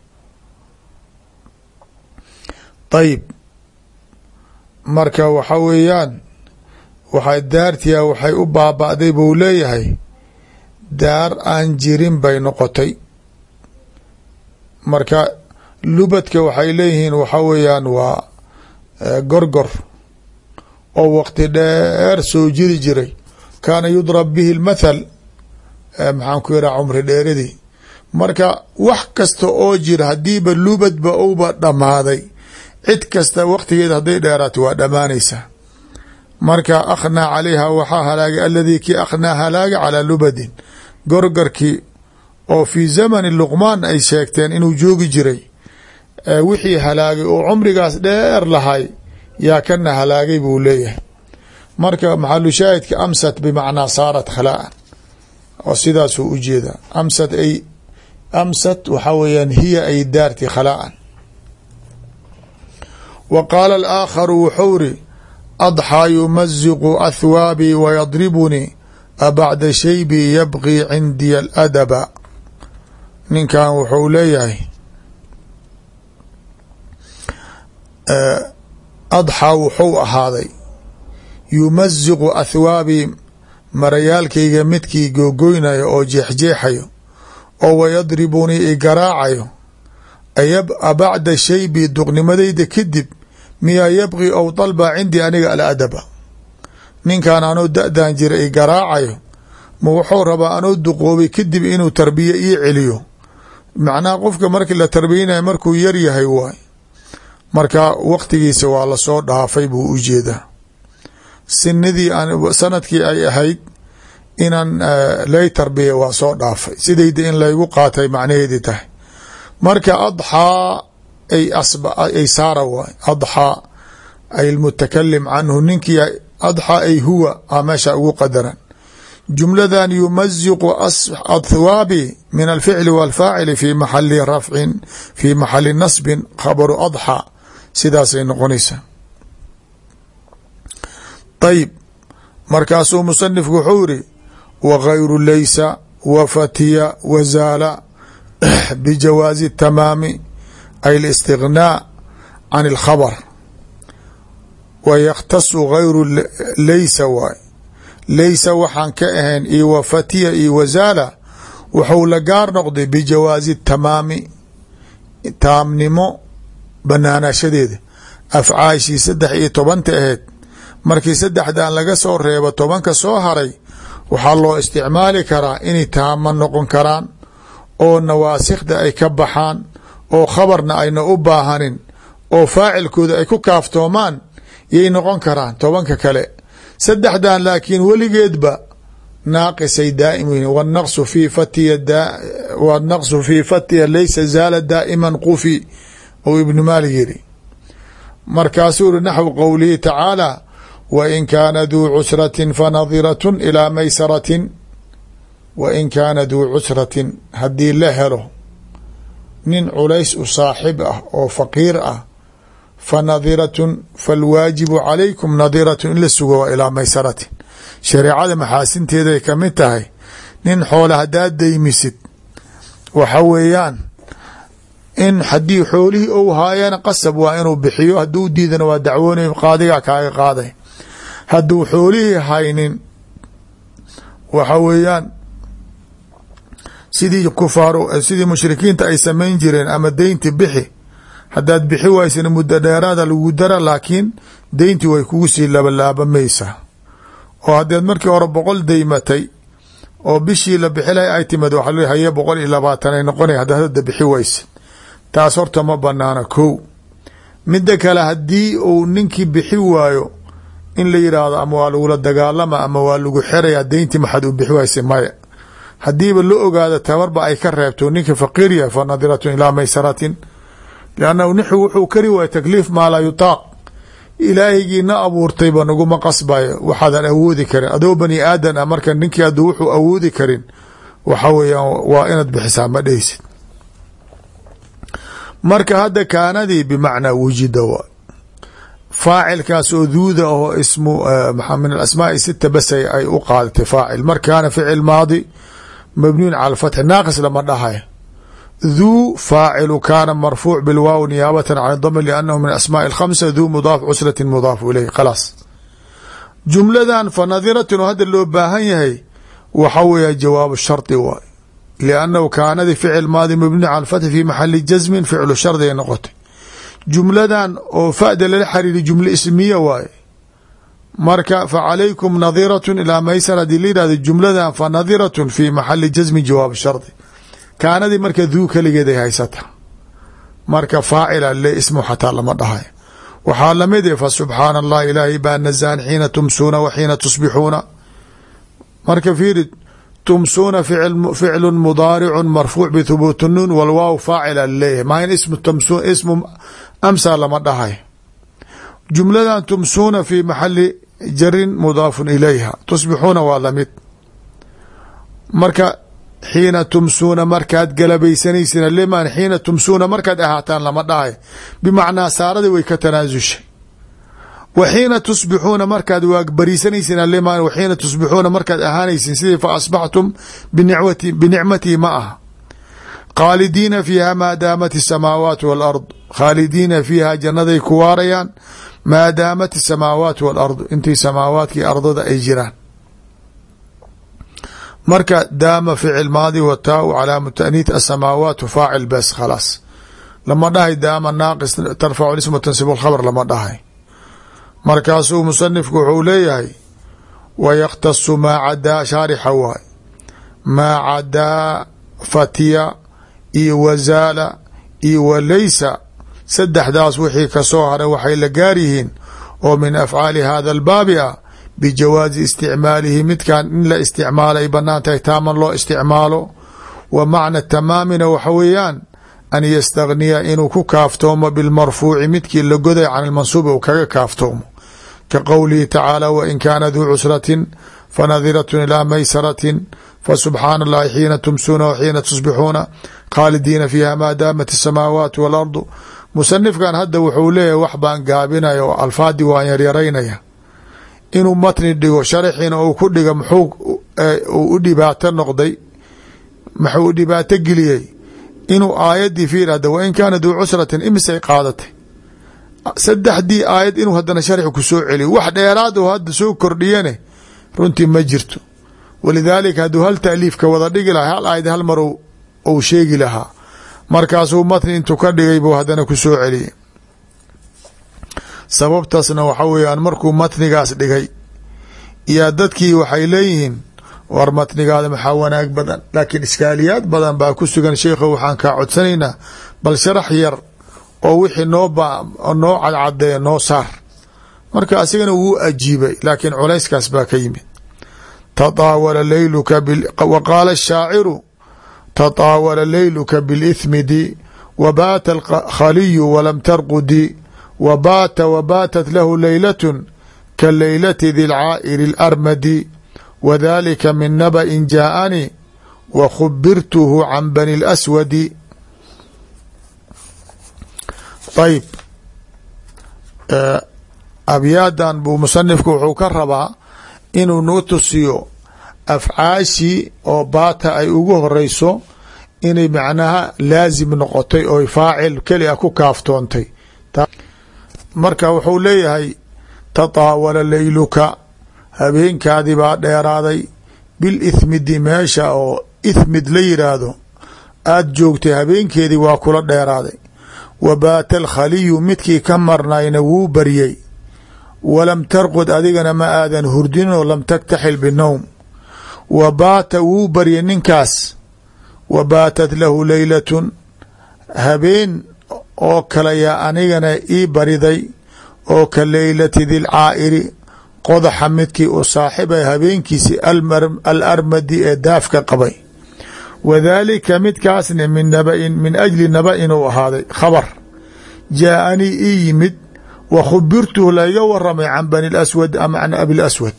ayib marka waxa weeyaan waxay daartiya waxay u baaba'day buu leeyahay daar aan jirin bay noqotay marka lubadka waxay leeyihiin waxa weeyaan waa gorgor oo waqti dheer soo jiri jiray kaana yudrab bihi lmathal maxaan ku yidhaha cumri dheeradii marka wax kasta oo jira haddiiba lubadba ouba dhammaaday cid kasta waqtigeeda hadday dheeraato waa dhammaanaysaa marka akhnaa calayha waxaa halaagay aladii kii akhnaa halaaga calaa lubadin gorgarkii oo fii zamani luqmaan ay sheegteen inuu joogi jiray wixii halaagay oo cumrigaas dheer lahay yaa kana halaagay buu leeyahay marka maxalu shaahidka amsat bimacnaa saarat khalaa'an oo sidaasuu u jeedaa amsat ay amsat waxaa weeyaan hiya ay daarti khalaa'an wa qaala alaakharu wuxuu ri adxaa yumaziqu athwaabii wayadribunii abacda shaybii yabqii cindiya aladaba ninkan wuxuu leeyahay adxaa wuxuu ahaaday yumaziqu athwaabii marayaalkayga midkii googoynayo oo jeexjeexayo oo wayadribunii i garaacayo abacda shaybii duqnimadayda kadib miyaa yabqii ow dalba cindii aniga aladaba ninkan anoo da-dan jira i garaacayo ma wuxuu rabaa anoo duqoobay kadib inuu tarbiye ii celiyo macnaha qofka markii la tarbiyinayo markuu yar yahay waay marka waqtigiisa waa lasoo dhaafay buu u jeedaa sinadii sanadkii ay ahayd inaan lay tarbiya waa soo dhaafay sidayda in laygu qaatay macnaheedii tahay marka adxaa ay saara waay adxaa ay almutakalim canhu ninkii adxaa ay huwa a meesha ugu qadaran jumladan yumaziqu athwaabi min alficli walfaacili fi maxali rafcin fi maxali nasbin khabaru adxaa sidaasay noqonaysaa ayib markaasuu musanifku wuxuu iri wagayru laysa wa fatiya wazaala bijawaazi tamaami ay الاstighnاء can اlkhabr wa yakhtasu gayru laysa waay laysa waxaan ka ahayn iyo wa fatiya iyo wazaala wuxuu la gaar noqday bijawaazi tamaami taamnimo banaanashadeeda afcaashii saddex iyo tobanta aheyd markii saddexdan laga soo reebo tobanka soo haray waxaa loo isticmaali karaa inay taama noqon karaan oo nawaasikda ay ka baxaan oo khabarna ayna u baahanin oo faacilkooda ay ku kaaftoomaan yay noqon karaan tobanka kale. saddexdan laakiin weligeedba naaqisay daa'im yihiin wanaqsu fii fatiya wanaqsu fii fatiya laysa zaala daa'iman qufi ou ibnu maalik yiri. markaasuu uri naxwu qowlihi tacaala wain kaana duu cusratin fanadiratun ilaa maysaratin wain kaana duu cusratin haddii la helo nin culays u saaxib ah oo faqiir ah fanadiratun falwaajibu calaykum nadiratun in la sugo waa ilaa maysaratin. shareecada maxaasinteeday ka mid tahay nin xoole haddaad daymisid waxa weeyaan in haddii xoolihii ou haayana qasab waa inuu bixiyo, hadduu diidana waa dacwoonay qaadigaa kaaga qaaday. hadduu xoolihii haynin waxa weeyaan sidii kufaaru sidii mushrikiinta ay samayn jireen ama deynti bixi, haddaad bixi waysana muddo dheeraada lagu dara, laakiin deyntii way kugu sii labalaabamaysaa. oo haddeed markii hore boqol daymatay oo bishii la bixi lahay ay timid waxa l haye boqol iyo labaatan ay noqonay haddaad hadda bixi waysid, taas horta ma banaana. kow midda kale haddii uu ninkii bixi waayo in la yidhaahdo ama waa lagula dagaalama ama waa lagu xerayaa deyntii maxaad u bixi waysa maya. haddiiba la ogaado tabarba ay ka reebto ninka faqiir yahay fa nadiratun ilaa maysaratin, liannahu nixu wuxuu kari waaya takliif maa laa yutaaq. ilaahaygiina abuurtayba naguma qasbayo waxaadan awoodi karin adoo bani aadan ah. marka ninkii hadduu wuxuu awoodi karin waxa weeyaan waa inaad bixisaa ma dheysid. marka hadda kaanadii bimacnaa wujida waa faacilkaas oo duuda oo ismu min alasmaai sita bas ay u qaadatay faacil. mar kaana ficil maadi mabniyun cala alfatxi naaqis lama dhahay. duu faacilu kaana marfuuc bilwaaw niyaabatan can dami liannahu min asmaai alkhamsa duu mudaaf cuslatin mudaafu ilayh khalaas. jumladan fa nadiratun oo hadda loo baahan yahay waxa weeya jawaabu shardi waay, liannahu kaanadi ficil maadi mabniy cala alfatxi fi maxali jasmin ficlu shardi ay noqotay. jumladan oo fa'da lala xariiri jumle ismiya waaye. marka facalaykum nadiratun ilaa maysar hadii la yihahdo jumladan fa nadiratun fi maxali jasmin jawaab shardi. kaanadii marka duu keligeeday haysata marka faacila le ismu xataa lama dhahay. waxaa lamid fa subxaana allah ilaahay baa nazaan xiina tumsuuna wa xiina tusbixuuna. marka fiiri tumsuuna ficlu mudaaricu marfuuc bithubuuti nuun walwaaw faacila leeyahay maa in ismu tamsuun ismu amsa lama dhahay. jumladan tumsuuna fi maxali jarin mudaafun ilayha, tusbixuuna waa lamid. marka xiina tumsuuna markaad galabaysanaysin lemaan xiina tumsuuna markaad ahaataan lama dhahay, bimacnaa saaradii way ka tanaasushay. wa xiina tusbixuuna markaad waagbariisanaysin lemaan xiina tusbixuuna markaad ahaanaysin sidii fa asbaxtum binicmatii ma aha. khaalidiina fiiha maa daamat isamaawaat walard, khaalidiina fiiha jannaday ku waarayaan maa daamat isamaawaat waalardu intii samaawaadkii ardada ay jiraan. marka daama ficil maadi wataa calaamu taaniit asamaawaat faacil bes khalaas lama dhahay. daama naaqis tarfacu ism tansibu lkhabr lama dhahay. markaasuu musanifku wuxuu leeyahay wayakhtasu maa cadaa shaarixa waay maa cadaa fatiya iyo wazaala iyo walaysa saddexdaas wixii kasoo haray waxay la gaar yihiin oo min afcaali hada albaabi ah bijawaazi isticmaalihi midkan in la isticmaalo ay banaan tahay taaman loo isticmaalo. wa macna tamaamina waxa weeyaan an yastagniya inuu ku kaaftoomo bilmarfuuci midkii la goday can ilmansuubi uu kaga kaaftoomo ka qowlihi tacaala wain kaana duu cusratin fanadiratun ilaa maysaratin fasubxaana allahi xiina tumsuuna wa xiina tusbixuuna khaalidiina fiiha maa daamat asamaawaat waalardu. musanifkan hadda wuxuu leeyahay wax baan gaabinaya oo alfaadii waan yaryaraynaya inuu matni dhigo sharaxiina uu ku dhiga muxuu uu u dhibaato noqday muxuu u dhibaato geliyey inuu aayaddii fiir hadda wain kaana duu cusratin imisay qaadatay saddexdii aayad inuu haddana sharxi ku soo celiyo wax dheeraad oo hadda soo kordhiyane runtii ma jirto. walidaalika hadduu hal taaliifka wada dhigi lahaa hal aayad hal mar uu sheegi lahaa markaasuu matni intuu ka dhigay buu haddana ku soo celiyey. sababtaasna waxa weeyaan markuu matnigaas dhigay iyo dadkii waxay leeyihiin war matnigaada maxaa wanaag badan, laakiin iskaaliyaad badan baa ku sugan. sheikho waxaan kaa codsanaynaa bal sharax yar oo wixii noo noo cadcadeeya noo saar. marka asigana wuu ajiibay, laakiin culayskaas baa ka yimid. tataawala leyluka wa qaala ashaaciru tataawala leyluka bilithmidi wabaata alkhaliyu walam tarqudi wabaata wabaatat lahu leylatun kaleylati di lcaa'iri alarmadi wadalika min naba'in jaaءanii wakhubirtuhu can bani اlaswadi. ayb abyaadan buu musanifku wuxuu ka rabaa inuu noo tusiyo afcaashii oo baata ay ugu horeyso inay macnaha laasim noqotay oo faacil keli a ku kaaftoontay. marka wuxuu leeyahay tataawala leyluka habeenkaadii baa dheeraaday bilithmidi meesha oo ithmid la yiraahdo aada joogtay habeenkeedii waa kula dheeraaday. wabaata alkhaliyu midkii ka marnayna wuu baryey walam tarqud adigana ma aadan hurdin oo lam taktaxil binowm. wabaata wuu baryay ninkaas wabaatat lahu leylatun habeen oo kale yaa anigana ii bariday oo ka leylati dilcaa'iri qodaxa midkii u saaxibay habeenkiisi alarmadi ee daafka qabay. wadaalika midkaasna min nabain min ajli naba-in uu ahaaday khabar jaaanii ii yimid wa khubirtuhu layga waramay can bani laswad ama can abi laswad.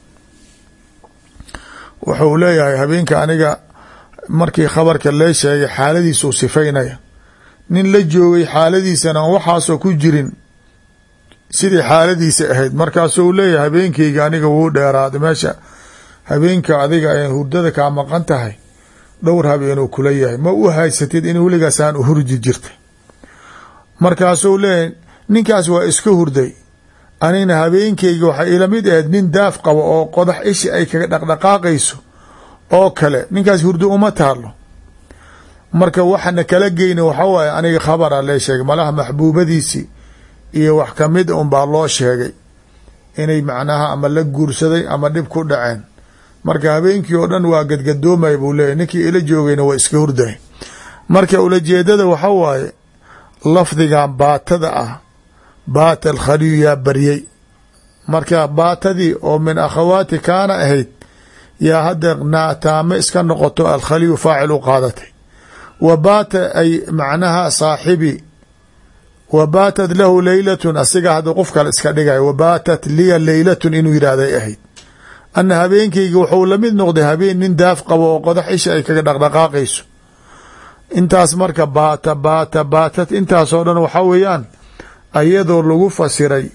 wuxuu leeyahay habeenka aniga markii khabarka lee sheegay xaaladiisuu sifaynaya. nin la joogay xaaladiisana waxaasoo ku jirin sidii xaaladiisa ahayd. markaasuu leeyahay habeenkeyga aniga wuu dheeraaday. meesha habeenka adiga ay hurdada kaa maqan tahay dhowr habeenuu kula yahay, ma u haysatid in weligaasaan u hurdi jirta. markaasuu leeyahay ninkaas waa iska hurday, anigna habeenkeyga waxay ila mid ahayd nin daaf qabo oo qodax ishi ay kaga dhaqdhaqaaqayso oo kale. ninkaas hurdo uma taalo. marka waxana kala geyna waxa waaye aniga khabara lee sheegay malaha maxbuubadiisii iyo wax kamid un baa loo sheegay inay macnaha ama la guursaday ama dhib ku dhaceen. marka habeenkii oo dhan waa gadgadoomay buu leeyahy, ninkii ila joogayna waa iska hurday. marka ulajeedada waxa waaye lafdigan baatada ah baata alkhaliyu yaa baryey. marka baatadii oo min akhawaati kaana ahayd yaa hadda naataame iska noqoto alkhaliyu faacil u qaadatay. wabaata ay macnaha saaxibi wabaatat lahu leylatun asiga hadda qof kale iska dhigay wabaatat liya leylatun inuu yidhaahday ahayd. ana habeenkeyga wuxuu lamid noqday habeen nin daaf qabo oo qodax isha ay kaga dhaqdhaqaaqayso. intaas marka baata baata baatat intaasoo dhan waxa weeyaan ayadoo lagu fasiray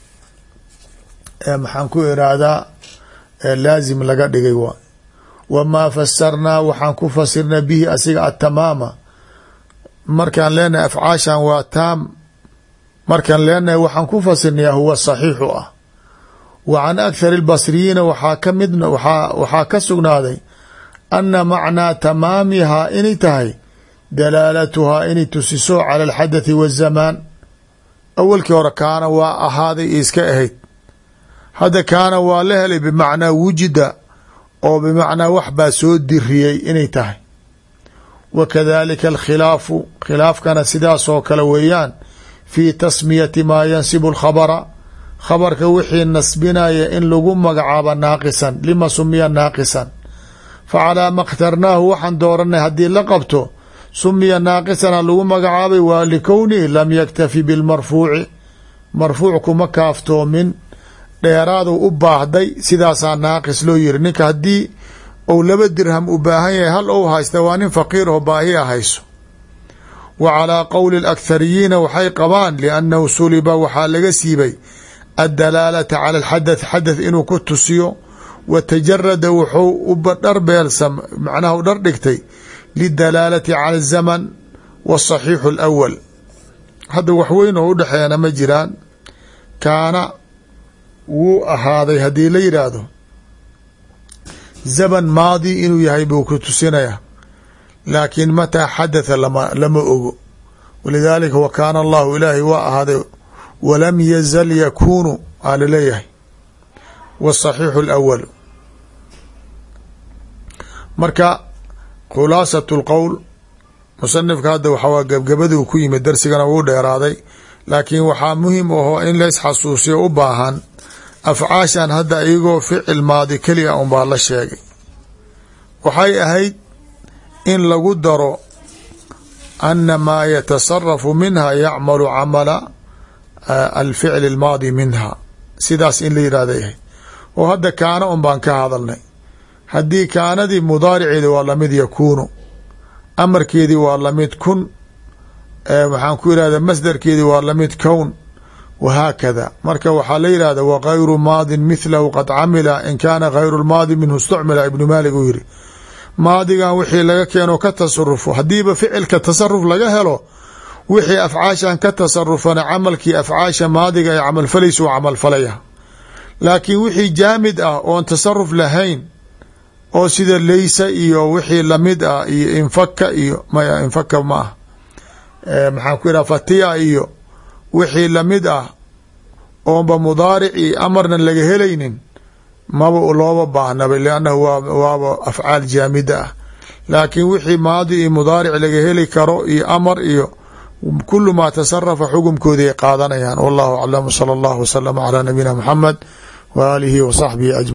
maxaan ku iraahdaa laazim laga dhigay waa. wamaa fasarnaa waxaan ku fasirna bihi asiga atamaama. markaan leenahay afcaashan waa taam, markaan leenahay waxaan ku fasirnaya huwa saxiixu ah. wa can akhari اlbasriyiina waxaa ka mid waxaa ka sugnaaday ana macnaa tamaamihaa inay tahay dalaalatuhaa inay tusiso cala alxadathi wazamaan. awalkii hore kaana waa ahaaday iska ahayd, hadda kaana waa la helay bimacnaa wujida oo bimacnaa wax baa soo diriyey inay tahay. wa kadalika alkhilaafu khilaafkana sidaasoo kale weeyaan fii tasmiyati maa yansibu alkhabara khabarka wixii nasbinaya in lagu magacaabo naaqisan. lima sumiya naaqisan facalaa ma اkhtarnaahu waxaan dooranay haddii la qabto sumiya naaqisana lagu magacaabay waa likownihi lam yaktafi bilmarfuuci. marfuuc kuma kaaftoomin, dheeraadu u baahday, sidaasaa naaqis loo yiri. ninka haddii ou laba dirham u baahan yahay hal ou haysta waa nin faqiir oo baahiya hayso. wa calaa qowli اlakhariyiina waxay qabaan liannahu suliba waxaa laga siibay addalaalata cala alxadath xadath inuu ku tusiyo. wa tajarada wuxuu u dharbeelsa macnaha u dhar dhigtay lidalaalati cala azaman wasaxiixu alawal. hadda waxweyn oo u dhexeeyana ma jiraan. kaana wuu ahaaday haddii la yidhaahdo zaman maadi inuu yahay buu ku tusinaya, laakiin mataa xadatha lama lama ogo. walidaalika wa kaana allahu ilaahay waa ahaaday walam yazal yakunu aa laleeyahay wاsaxiixu اlأwal. marka khulaasat اlqowl musanifka hadda waxaa gebgabaduu ku yimid darsigana wuu dheeraaday, laakiin waxaa muhim ahoo in la isxasuusiyo u baahan afcaashan hadda iyagoo ficil maadi keliya un baa la sheegay. waxay ahayd in lagu daro ana maa yatasarafu minha yacmalu camala alficli اlmaadi minha, sidaas in la yihahday ahayd. oo hadda kaana un baan ka hadalnay. haddii kaanadii mudaariceedi waa lamid yakuunu, amarkeedii waa lamid kun, maxaan ku yihahda masdarkeedii waa lamid kown, wahaakada. marka waxaa la yihahda wagayru maadin mithlahu qad camila in kaana gayru lmaadi minhu istucmila. ibnu maalik uu yihi maadigan wixii laga keeno ka tasarufo, haddiiba ficilka tasaruf laga helo wixii afcaashan ka tasarufana camalkii afcaasha maadiga ay camalfalaysa u camalfalaya. laakiin wixii jaamid ah oon tasaruf lahayn oo sida laysa iyo wixii lamid ah iyo infaka iyo maya infaka ma ah maxaan ku yidhaha fatiya iyo wixii lamid ah oonba mudaaric iyo amarna laga helaynin maba looba baahnaba, liannahu waaba afcaal jaamida ah. laakiin wixii maadi iyo mudaaric laga heli karo iyo amar iyo kulu maa tasarafa xukumkoodi ay qaadanayaan. wallahu aclam. sala allahu wasalama calaa nabiyina muxamed wa aalihi wa saxbihi ajmaciin.